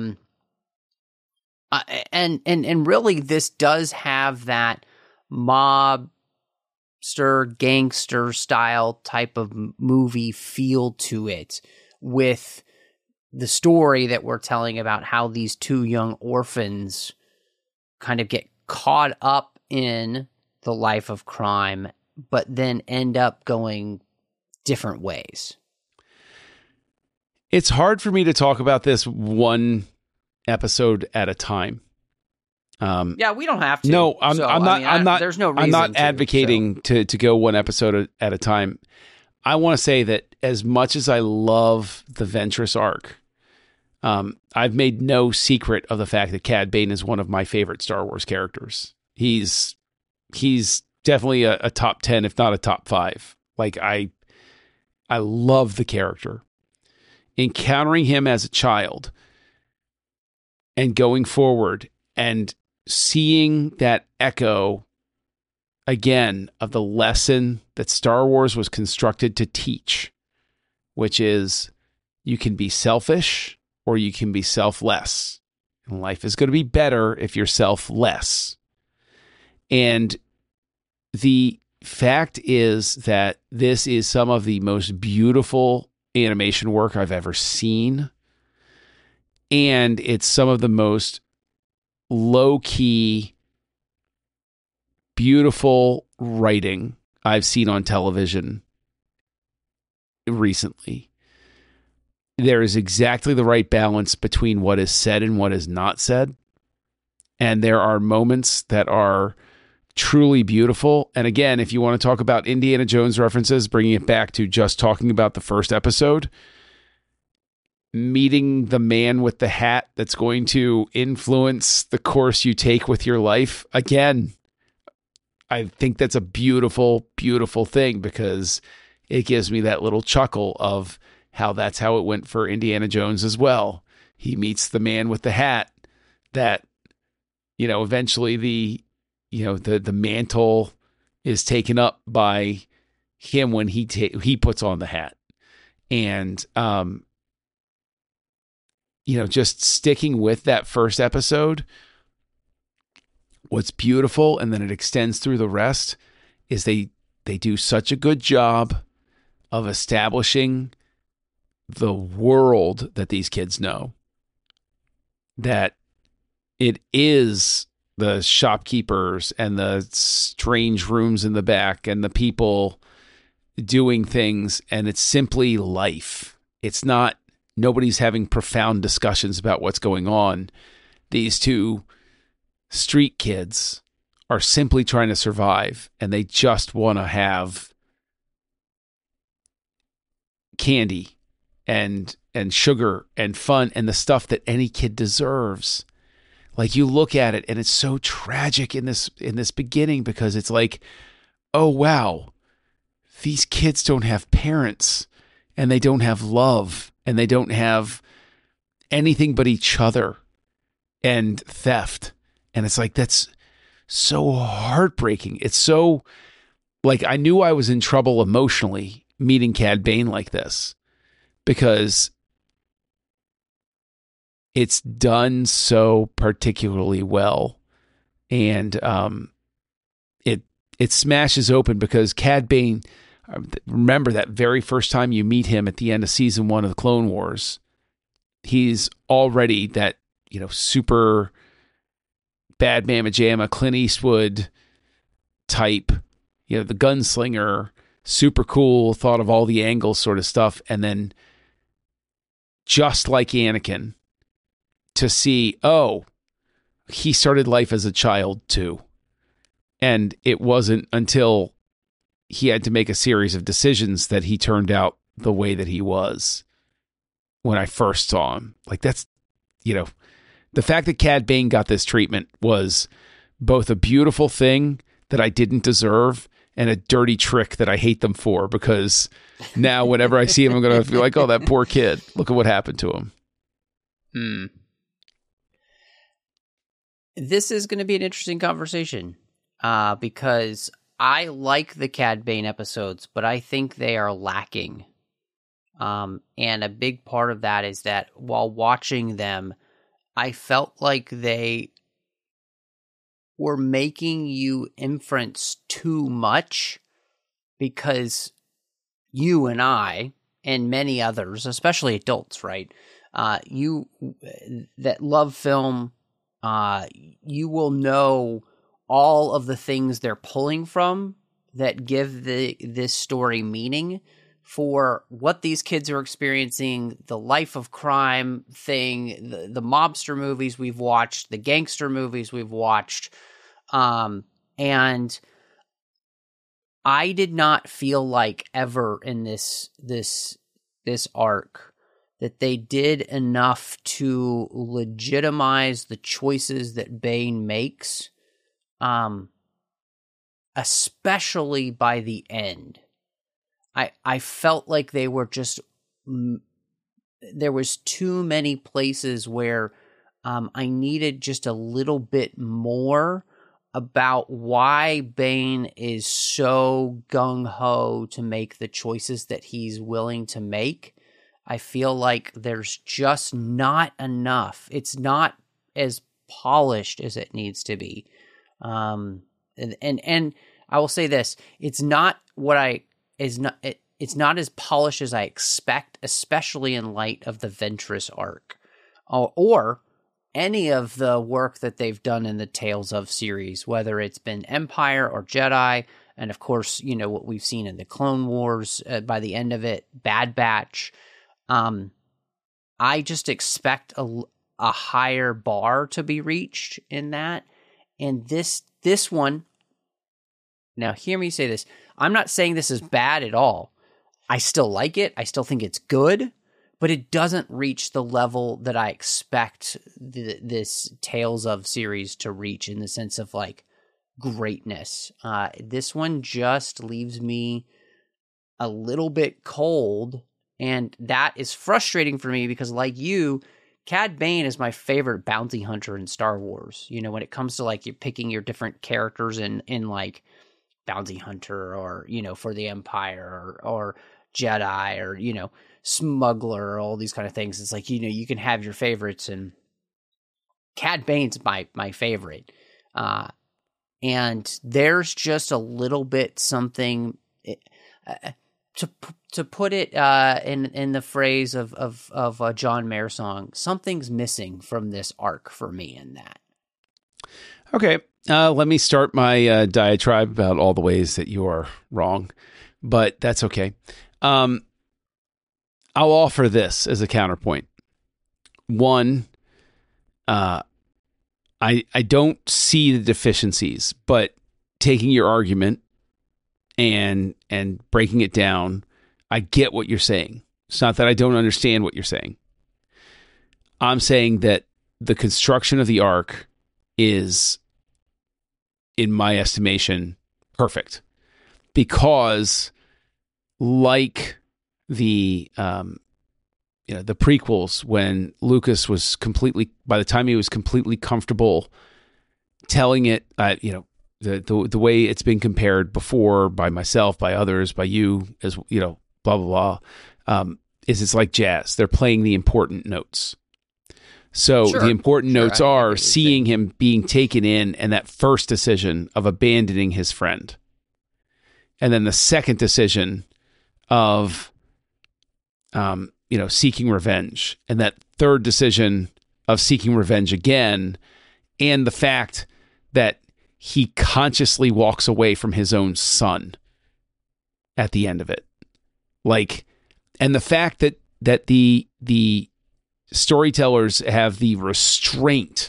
really this does have that mobster gangster style type of movie feel to it, with the story that we're telling about how these two young orphans kind of get caught up in the life of crime, but then end up going different ways. It's hard for me to talk about this one episode at a time. Yeah, we don't have to. No, I'm not. There's no reason. I'm not advocating to go one episode at a time. I want to say that as much as I love the Ventress arc, I've made no secret of the fact that Cad Bane is one of my favorite Star Wars characters. He's definitely a top 10, if not a top 5. Like I love the character. Encountering him as a child and going forward and seeing that echo again of the lesson that Star Wars was constructed to teach, which is you can be selfish or you can be selfless. And life is going to be better if you're selfless. And the fact is that this is some of the most beautiful animation work I've ever seen. And it's some of the most low-key, beautiful writing I've seen on television recently. There is exactly the right balance between what is said and what is not said. And there are moments that are truly beautiful. And again, if you want to talk about Indiana Jones references, bringing it back to just talking about the first episode, meeting the man with the hat that's going to influence the course you take with your life. Again, I think that's a beautiful, beautiful thing because it gives me that little chuckle of how that's how it went for Indiana Jones as well. He meets the man with the hat that, eventually the mantle is taken up by him when he puts on the hat. And, just sticking with that first episode, what's beautiful, and then it extends through the rest, is they do such a good job of establishing the world that these kids know, that it is the shopkeepers and the strange rooms in the back and the people doing things, and it's simply life. It's not, nobody's having profound discussions about what's going on. These two street kids are simply trying to survive, and they just want to have candy and sugar and fun and the stuff that any kid deserves. Like, you look at it and it's so tragic in this beginning, because it's like, oh wow, these kids don't have parents, and they don't have love, and they don't have anything but each other and theft. And it's like, that's so heartbreaking. It's so, like, I knew I was in trouble emotionally meeting Cad Bane like this, because it's done so particularly well. And it smashes open, because Cad Bane, remember that very first time you meet him at the end of season 1 of the Clone Wars, he's already that, super bad mamma jamma Clint Eastwood type, the gunslinger, super cool, thought of all the angles sort of stuff. And then, just like Anakin, to see, oh, he started life as a child too. And it wasn't until he had to make a series of decisions that he turned out the way that he was when I first saw him. Like, that's, the fact that Cad Bane got this treatment was both a beautiful thing that I didn't deserve and a dirty trick that I hate them for, because now whenever I see him, I'm going to feel like, oh, that poor kid, look at what happened to him. This is going to be an interesting conversation, because I like the Cad Bane episodes, but I think they are lacking. And a big part of that is that while watching them, I felt like they were making you inference too much, because you and I and many others, especially adults, right? You that love film, you will know all of the things they're pulling from that give this story meaning for what these kids are experiencing, the life of crime thing, the mobster movies we've watched, the gangster movies we've watched. And I did not feel like ever in this arc that they did enough to legitimize the choices that Bane makes, especially by the end. I felt like they were just, there was too many places where I needed just a little bit more about why Bane is so gung-ho to make the choices that he's willing to make. I feel like there's just not enough. It's not as polished as it needs to be. And I will say this, it's not as polished as I expect, especially in light of the Ventress arc, or any of the work that they've done in the Tales of series, whether it's been Empire or Jedi, and of course, what we've seen in the Clone Wars by the end of it, Bad Batch. I just expect a higher bar to be reached in that. And this one, now hear me say this, I'm not saying this is bad at all. I still like it. I still think it's good, but it doesn't reach the level that I expect this Tales of series to reach in the sense of like greatness. This one just leaves me a little bit cold, and that is frustrating for me because, like you, Cad Bane is my favorite bounty hunter in Star Wars. You know, when it comes to like you picking your different characters in like bounty hunter or, you know, for the Empire or Jedi or, you know, smuggler or all these kind of things. It's like, you know, you can have your favorites, and Cad Bane's my favorite. And there's just a little bit something to put it in the phrase of a John Mayer song. Something's missing from this arc for me in that. Okay, let me start my diatribe about all the ways that you are wrong, but that's okay. I'll offer this as a counterpoint. One, I don't see the deficiencies, but taking your argument and breaking it down, I get what you're saying. It's not that I don't understand what you're saying. I'm saying that the construction of the arc is, in my estimation, perfect, because like the the prequels, when Lucas was by the time he was completely comfortable telling it, the way it's been compared before by myself, by others, by you, as you know, blah blah blah, is it's like jazz. They're playing the important notes. So the important notes are seeing him being taken in, and that first decision of abandoning his friend, and then the second decision of seeking revenge, and that third decision of seeking revenge again, and the fact that he consciously walks away from his own son at the end of it. Like, and the fact that the storytellers have the restraint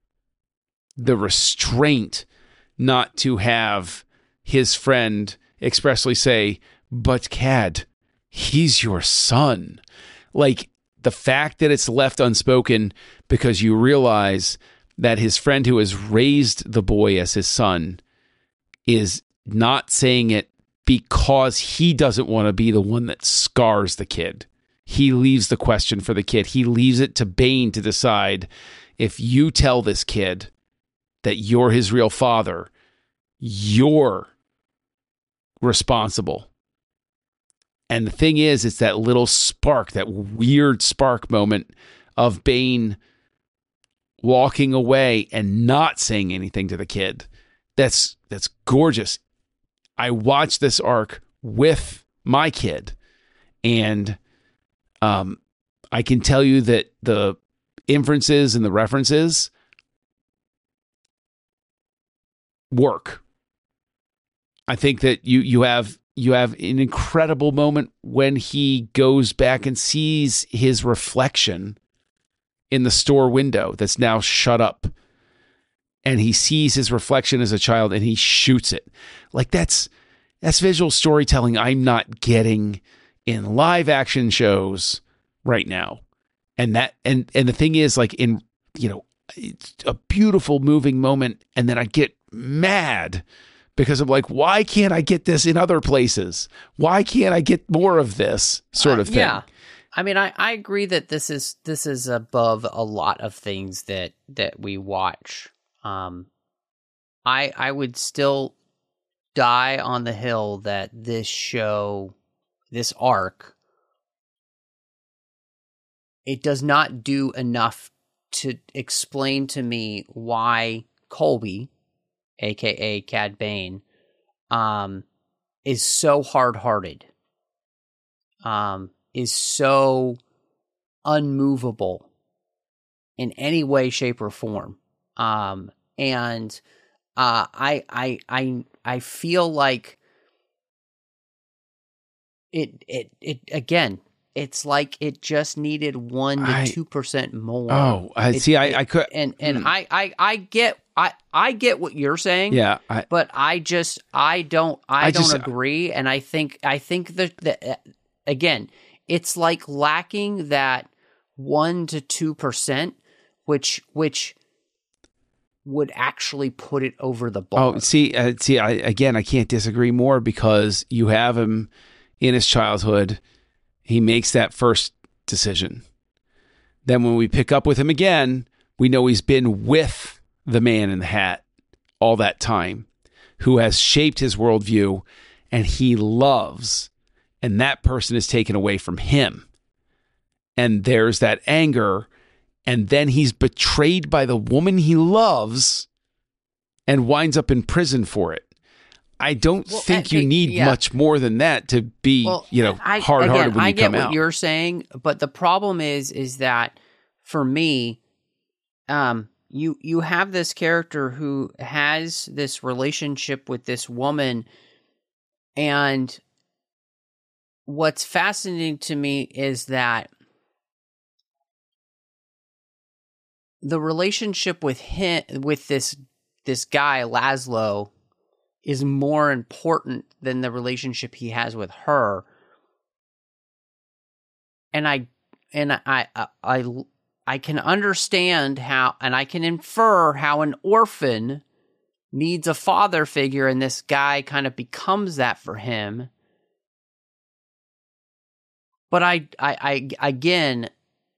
not to have his friend expressly say, "But Cad, he's your son." Like, the fact that it's left unspoken because you realize that his friend who has raised the boy as his son is not saying it because he doesn't want to be the one that scars the kid. He leaves the question for the kid. He leaves it to Bane to decide, if you tell this kid that you're his real father, you're responsible. And the thing is, it's that little spark, that weird spark moment of Bane walking away and not saying anything to the kid. That's gorgeous. I watched this arc with my kid, and I can tell you that the inferences and the references work. I think that you have an incredible moment when he goes back and sees his reflection in the store window that's now shut up, and he sees his reflection as a child and he shoots it. Like, that's visual storytelling I'm not getting in live action shows right now. And the thing is, like, in, it's a beautiful moving moment, and then I get mad because I'm like, why can't I get this in other places? Why can't I get more of this sort of thing? Yeah. I mean, I agree that this is above a lot of things that we watch. I would still die on the hill that this show, this arc, it does not do enough to explain to me why Colby, aka Cad Bane, is so hard-hearted, is so unmovable in any way, shape, or form. And I feel like it again, it's like it just needed 1 to 2% more. Oh, I could, and I get what you're saying. Yeah, but I don't agree, and I think that again, it's like lacking that 1 to 2%, which would actually put it over the bar. Oh, I can't disagree more, because you have him in his childhood. He makes that first decision. Then when we pick up with him again, we know he's been with the man in the hat all that time, who has shaped his worldview, and he loves, and that person is taken away from him. And there's that anger, and then he's betrayed by the woman he loves and winds up in prison for it. I don't think you need much more than that to be, hard-hearted when you come out. I get what you're saying, but the problem is that for me, you have this character who has this relationship with this woman, and what's fascinating to me is that the relationship with him, with this guy Laszlo, is more important than the relationship he has with her. And I can understand how, and I can infer how an orphan needs a father figure, and this guy kind of becomes that for him. But I again,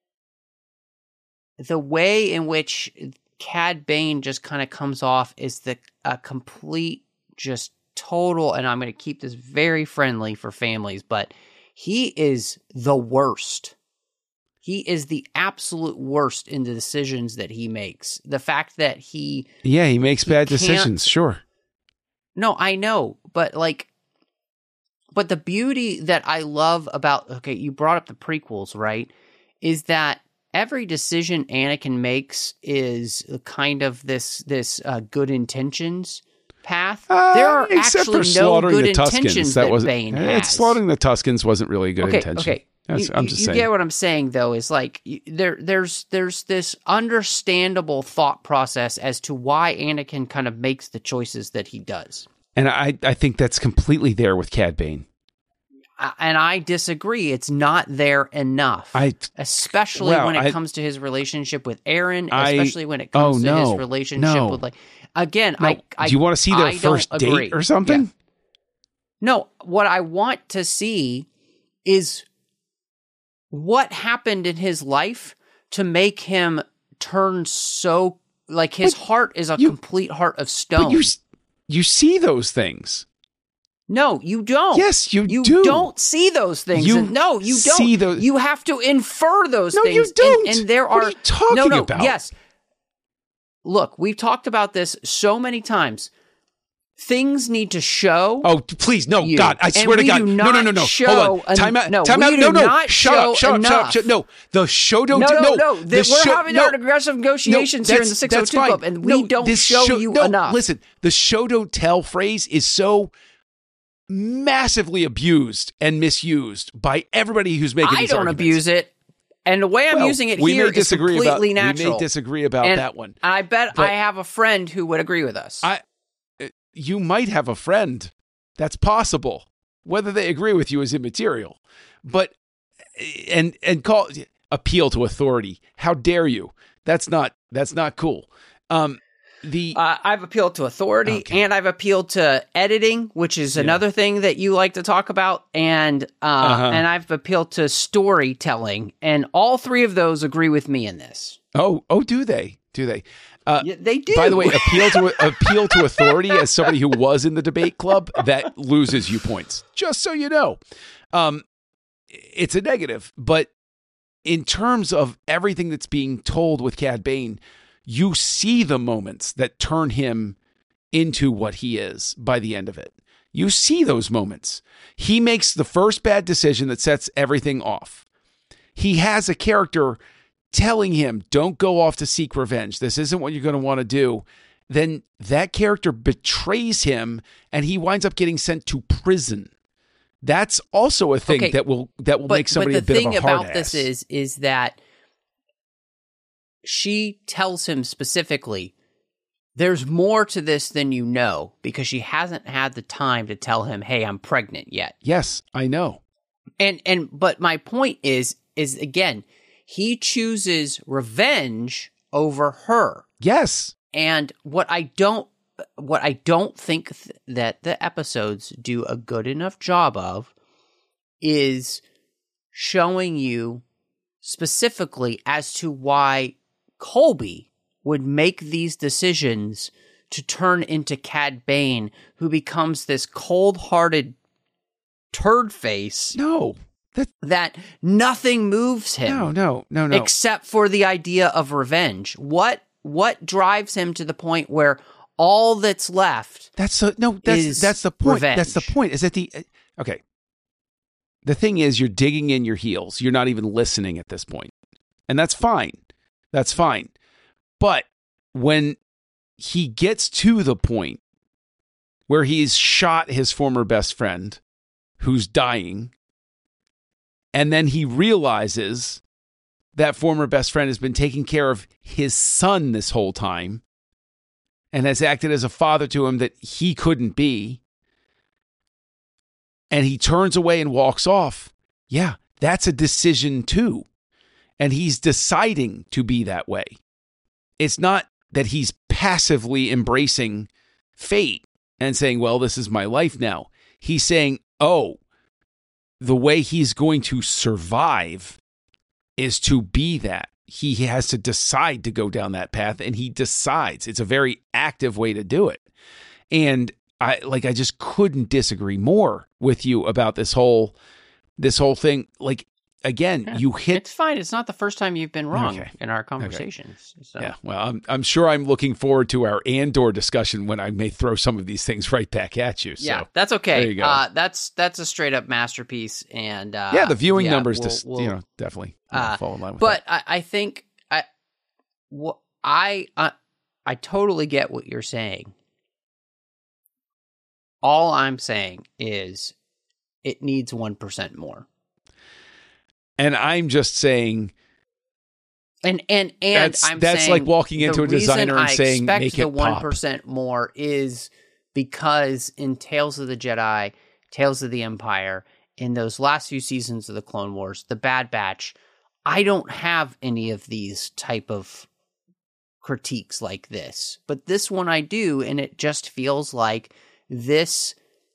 the way in which Cad Bane just kind of comes off is a complete, just total, and I'm going to keep this very friendly for families, but he is the worst. He is the absolute worst in the decisions that he makes. The fact that he makes bad decisions, sure. No, I know, but the beauty that I love about, you brought up the prequels, right? Is that every decision Anakin makes is kind of this good intentions path. There are actually no good intentions that Bane has. Slaughtering the Tuskens wasn't really a good intention. Okay. I'm just saying. You get what I'm saying, though, is there's this understandable thought process as to why Anakin kind of makes the choices that he does. And I think that's completely there with Cad Bane. And I disagree. It's not there enough. Especially when it comes to his relationship with Aaron, especially when it comes to his relationship with, again, do you want to see their first date or something? Yeah. No, what I want to see is what happened in his life to make him turn so, his heart is a complete heart of stone. But you see those things. No, you don't. Yes, you do. You don't see those things. No, you don't. See those. You have to infer those things. No, you don't. And there what are you talking about? Yes. Look, we've talked about this so many times. Things need to show. Oh, please, no, you. God! I swear to God, no! Hold on, time out, no, time out. No, shut up. No, the show don't. No. We're having our aggressive negotiations here in the 602 Club, and we don't show you enough. Listen, the show don't tell phrase is so massively abused and misused by everybody who's making these arguments. I don't abuse it. And the way I'm using it here is completely natural. We may disagree about that one. I bet I have a friend who would agree with us. You might have a friend. That's possible. Whether they agree with you is immaterial. But and appeal to authority. How dare you? That's not cool. I've appealed to authority, and I've appealed to editing, which is another thing that you like to talk about, and I've appealed to storytelling, and all three of those agree with me in this. Oh, do they? Do they? They do. By the way, appeal to authority as somebody who was in the debate club, that loses you points. Just so you know, it's a negative. But in terms of everything that's being told with Cad Bane, you see the moments that turn him into what he is by the end of it. You see those moments. He makes the first bad decision that sets everything off. He has a character telling him, don't go off to seek revenge. This isn't what you're going to want to do. Then that character betrays him and he winds up getting sent to prison. That's also a thing that will make somebody a bit of a hard ass. But the thing about this is that she tells him specifically, there's more to this than you know, because she hasn't had the time to tell him, hey, I'm pregnant yet. Yes, I know. But my point is again, he chooses revenge over her. Yes. And what I don't think that the episodes do a good enough job of is showing you specifically as to why Colby would make these decisions to turn into Cad Bane, who becomes this cold-hearted turd face. No. That nothing moves him. No. Except for the idea of revenge. What drives him to the point where all that's left that's the point. Revenge. That's the point. Is that okay. The thing is, you're digging in your heels. You're not even listening at this point. And that's fine. That's fine. But when he gets to the point where he's shot his former best friend who's dying, and then he realizes that former best friend has been taking care of his son this whole time and has acted as a father to him that he couldn't be, and he turns away and walks off. Yeah, that's a decision too. And he's deciding to be that way. It's not that he's passively embracing fate and saying, well, this is my life now. He's saying, oh, the way he's going to survive is to be that. He has to decide to go down that path, and he decides. It's a very active way to do it. And I just couldn't disagree more with you about this whole thing. Like, again, you hit. It's fine. It's not the first time you've been wrong in our conversations. Okay. So. Yeah. Well, I'm sure I'm looking forward to our Andor discussion when I may throw some of these things right back at you. So, yeah, that's okay. There you go. That's a straight up masterpiece, and the viewing numbers definitely fall in line with but that. I think I totally get what you're saying. All I'm saying is it needs 1% more. And I'm just saying, and that's I'm saying like walking into a designer and saying, make it pop. The 1% more is because in Tales of the Jedi, Tales of the Empire, in those last few seasons of the Clone Wars, the Bad Batch, I don't have any of these type of critiques like this, but this one I do, and it just feels like this.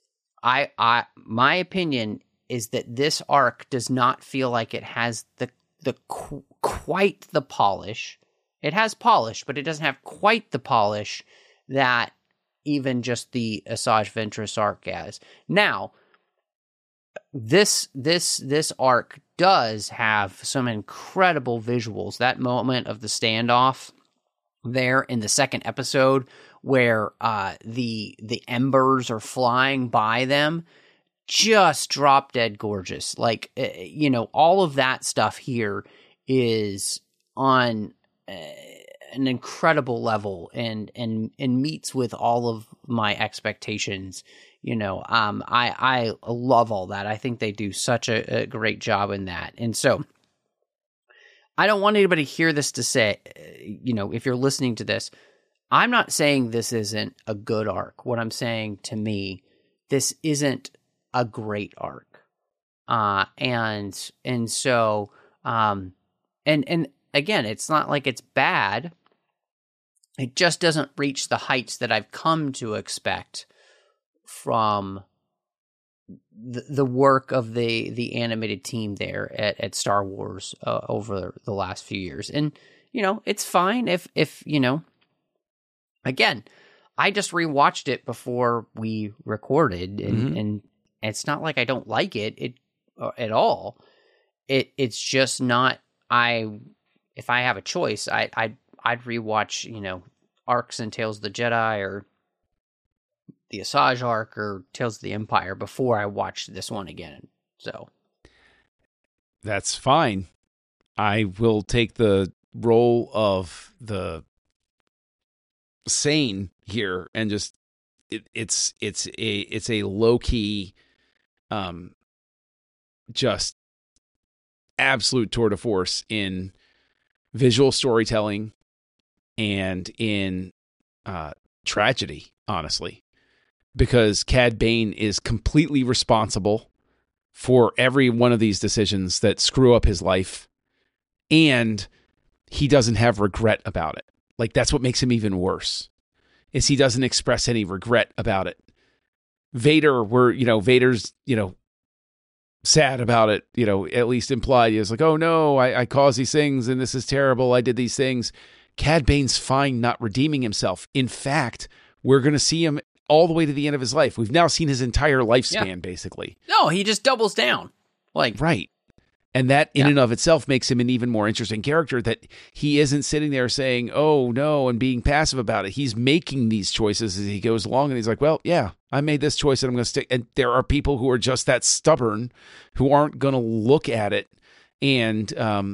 My opinion is that this arc does not feel like it has quite the polish. It has polish, but it doesn't have quite the polish that even just the Asajj Ventress arc has. Now, this arc does have some incredible visuals. That moment of the standoff there in the second episode where the embers are flying by them, just drop dead gorgeous. Like, all of that stuff here is on an incredible level and meets with all of my expectations. I love all that. I think they do such a great job in that. And so I don't want anybody to hear this to say, if you're listening to this, I'm not saying this isn't a good arc. What I'm saying, to me, this isn't a great arc. And again, it's not like it's bad. It just doesn't reach the heights that I've come to expect from the work of the animated team there at Star Wars over the last few years. And, it's fine if again, I just rewatched it before we recorded, and it's not like I don't like it at all. It's just not. If I have a choice, I'd rewatch arcs in Tales of the Jedi or the Asajj arc or Tales of the Empire before I watched this one again. So that's fine. I will take the role of the sane here and just it's a low key, just absolute tour de force in visual storytelling and in tragedy, honestly, because Cad Bane is completely responsible for every one of these decisions that screw up his life, and he doesn't have regret about it. Like, that's what makes him even worse, is he doesn't express any regret about it. Vader's, sad about it, at least implied. He was like, oh no, I caused these things and this is terrible. I did these things. Cad Bane's fine not redeeming himself. In fact, we're going to see him all the way to the end of his life. We've now seen his entire lifespan, basically. No, he just doubles down. Right. And that in and of itself makes him an even more interesting character, that he isn't sitting there saying, oh no, and being passive about it. He's making these choices as he goes along. And he's like, well, yeah, I made this choice and I'm going to stick. And there are people who are just that stubborn, who aren't going to look at it and,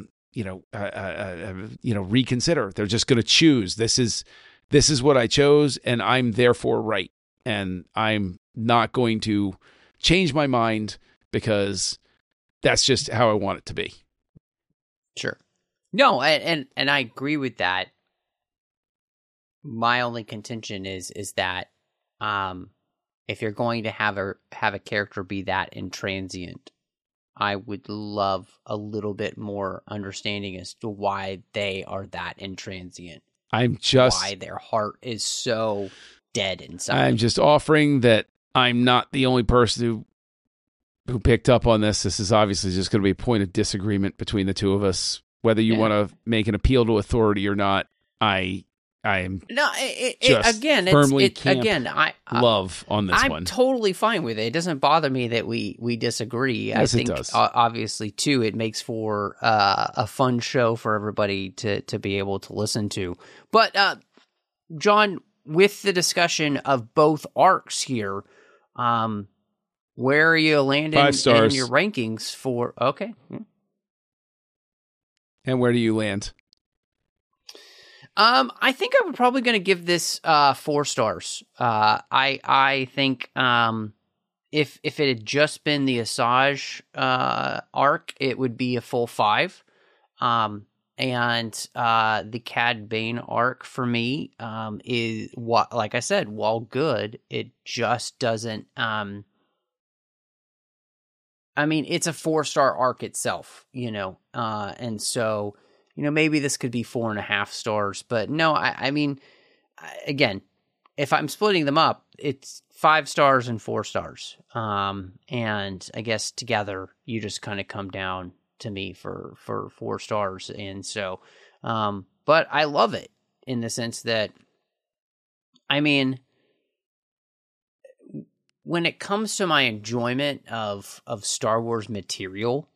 reconsider. They're just going to choose. This is what I chose, and I'm therefore right. And I'm not going to change my mind because that's just how I want it to be. Sure. No, and I agree with that. My only contention is that if you're going to have a character be that intransient, I would love a little bit more understanding as to why they are that intransient. Why their heart is so dead inside. I'm just offering that I'm not the only person who picked up on this. This is obviously just going to be a point of disagreement between the two of us. Whether you want to make an appeal to authority or not, I am love on this one. I'm totally fine with it. It doesn't bother me that we disagree. Yes, I think it does. Obviously, too, it makes for a fun show for everybody to be able to listen to. But John, with the discussion of both arcs here, where are you landing 5 stars in your rankings for? Okay. And where do you land? I think I'm probably going to give this 4 stars. I think if it had just been the Asajj arc, it would be a full 5. And the Cad Bane arc for me is what, like I said, while good, it just doesn't. I mean, it's a 4-star arc itself, and so. Maybe this could be 4.5 stars, but no, I mean, again, if I'm splitting them up, it's 5 stars and 4 stars. And I guess together you just kind of come down to me for 4 stars. And so, but I love it in the sense that, I mean, when it comes to my enjoyment of Star Wars material,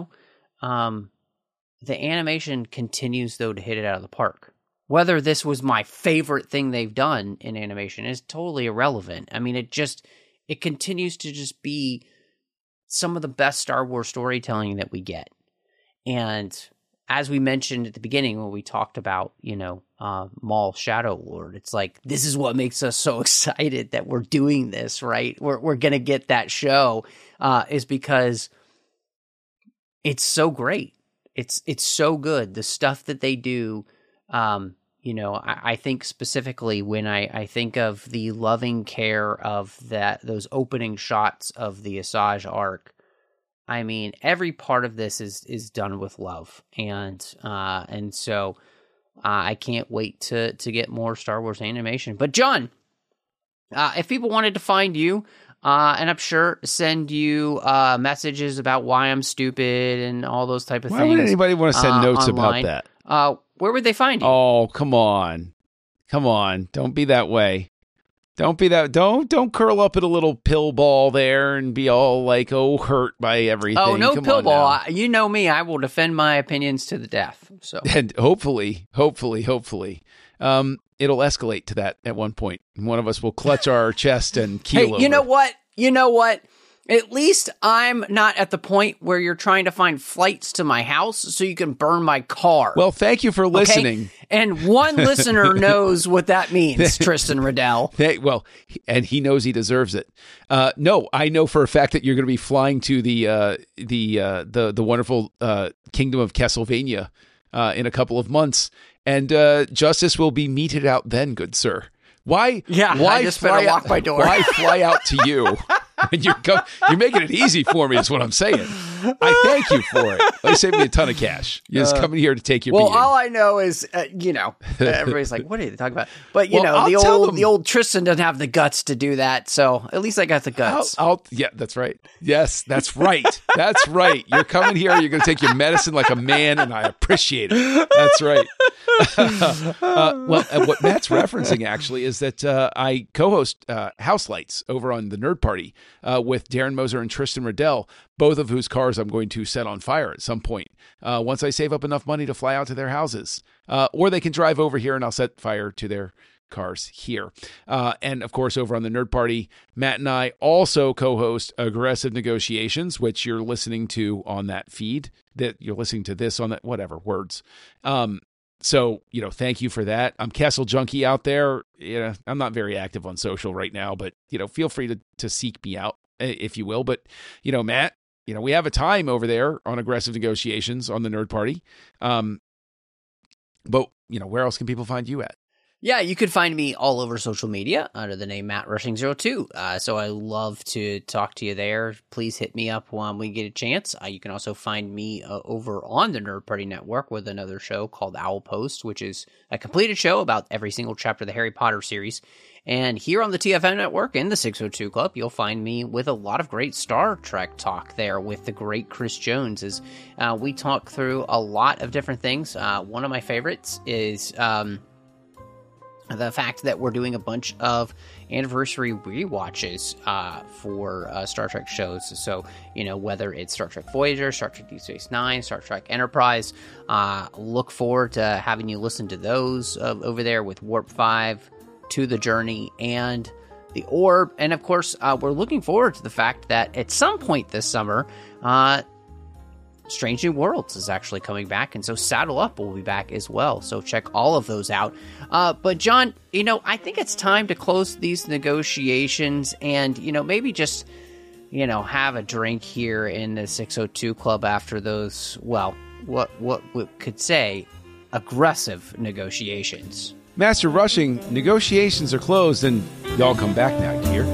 the animation continues, though, to hit it out of the park. Whether this was my favorite thing they've done in animation is totally irrelevant. I mean, it continues to just be some of the best Star Wars storytelling that we get. And as we mentioned at the beginning when we talked about, Maul Shadow Lord, it's like, this is what makes us so excited that we're doing this, right? We're going to get that show, is because it's so great. It's so good. The stuff that they do, I think specifically when I think of the loving care of those opening shots of the Asajj arc, I mean, every part of this is done with love. And so I can't wait to get more Star Wars animation. But John, if people wanted to find you, and I'm sure send you messages about why I'm stupid and all those type of things. Why would anybody want to send notes online about that? Where would they find you? Oh, come on. Don't be that way. Don't curl up in a little pill ball there and be all like, hurt by everything. Oh, no come pill ball. Now. You know me. I will defend my opinions to the death. So, and hopefully, it'll escalate to that at one point. One of us will clutch our chest and keel over. You know what? At least I'm not at the point where you're trying to find flights to my house so you can burn my car. Well, thank you for listening. Okay? And one listener knows what that means, Tristan Riddell. And he knows he deserves it. No, I know for a fact that you're going to be flying to the wonderful kingdom of Castlevania in a couple of months, and justice will be meted out then, good sir. Why? Yeah, why I just better lock my door. Why fly out to you? when you're making it easy for me is what I'm saying. I thank you for it. You saved me a ton of cash. You're just coming here to take your beating. All I know is, everybody's like, what are you talking about? But, the old Tristan doesn't have the guts to do that. So at least I got the guts. Yeah, that's right. Yes, that's right. That's right. You're coming here. You're going to take your medicine like a man, and I appreciate it. That's right. What Matt's referencing actually is that I co-host House Lights over on the Nerd Party with Darren Moser and Tristan Riddell, both of whose cars I'm going to set on fire at some point once I save up enough money to fly out to their houses. Or they can drive over here and I'll set fire to their cars here. And of course, over on the Nerd Party, Matt and I also co-host Aggressive Negotiations, which you're listening to on that feed, that you're listening to this on that, whatever, words. So, thank you for that. I'm Castle Junkie out there. I'm not very active on social right now, but, feel free to seek me out, if you will. But, Matt, we have a time over there on Aggressive Negotiations on the Nerd Party. But, where else can people find you at? Yeah, you could find me all over social media under the name Matt Rushing02. So I love to talk to you there. Please hit me up when we get a chance. You can also find me over on the Nerd Party Network with another show called Owl Post, which is a completed show about every single chapter of the Harry Potter series. And here on the TFM Network in the 602 Club, you'll find me with a lot of great Star Trek talk there with the great Chris Jones. As we talk through a lot of different things. One of my favorites is the fact that we're doing a bunch of anniversary rewatches for Star Trek shows. So, whether it's Star Trek Voyager, Star Trek Deep Space Nine, Star Trek Enterprise, look forward to having you listen to those over there with Warp 5, To the Journey, and The Orb. And of course, we're looking forward to the fact that at some point this summer, Strange New Worlds is actually coming back, and so Saddle Up will be back as well. So check all of those out. But John, I think it's time to close these negotiations and, maybe just, have a drink here in the 602 Club after those, what we could say, aggressive negotiations. Master Rushing, negotiations are closed, and y'all come back now, you hear?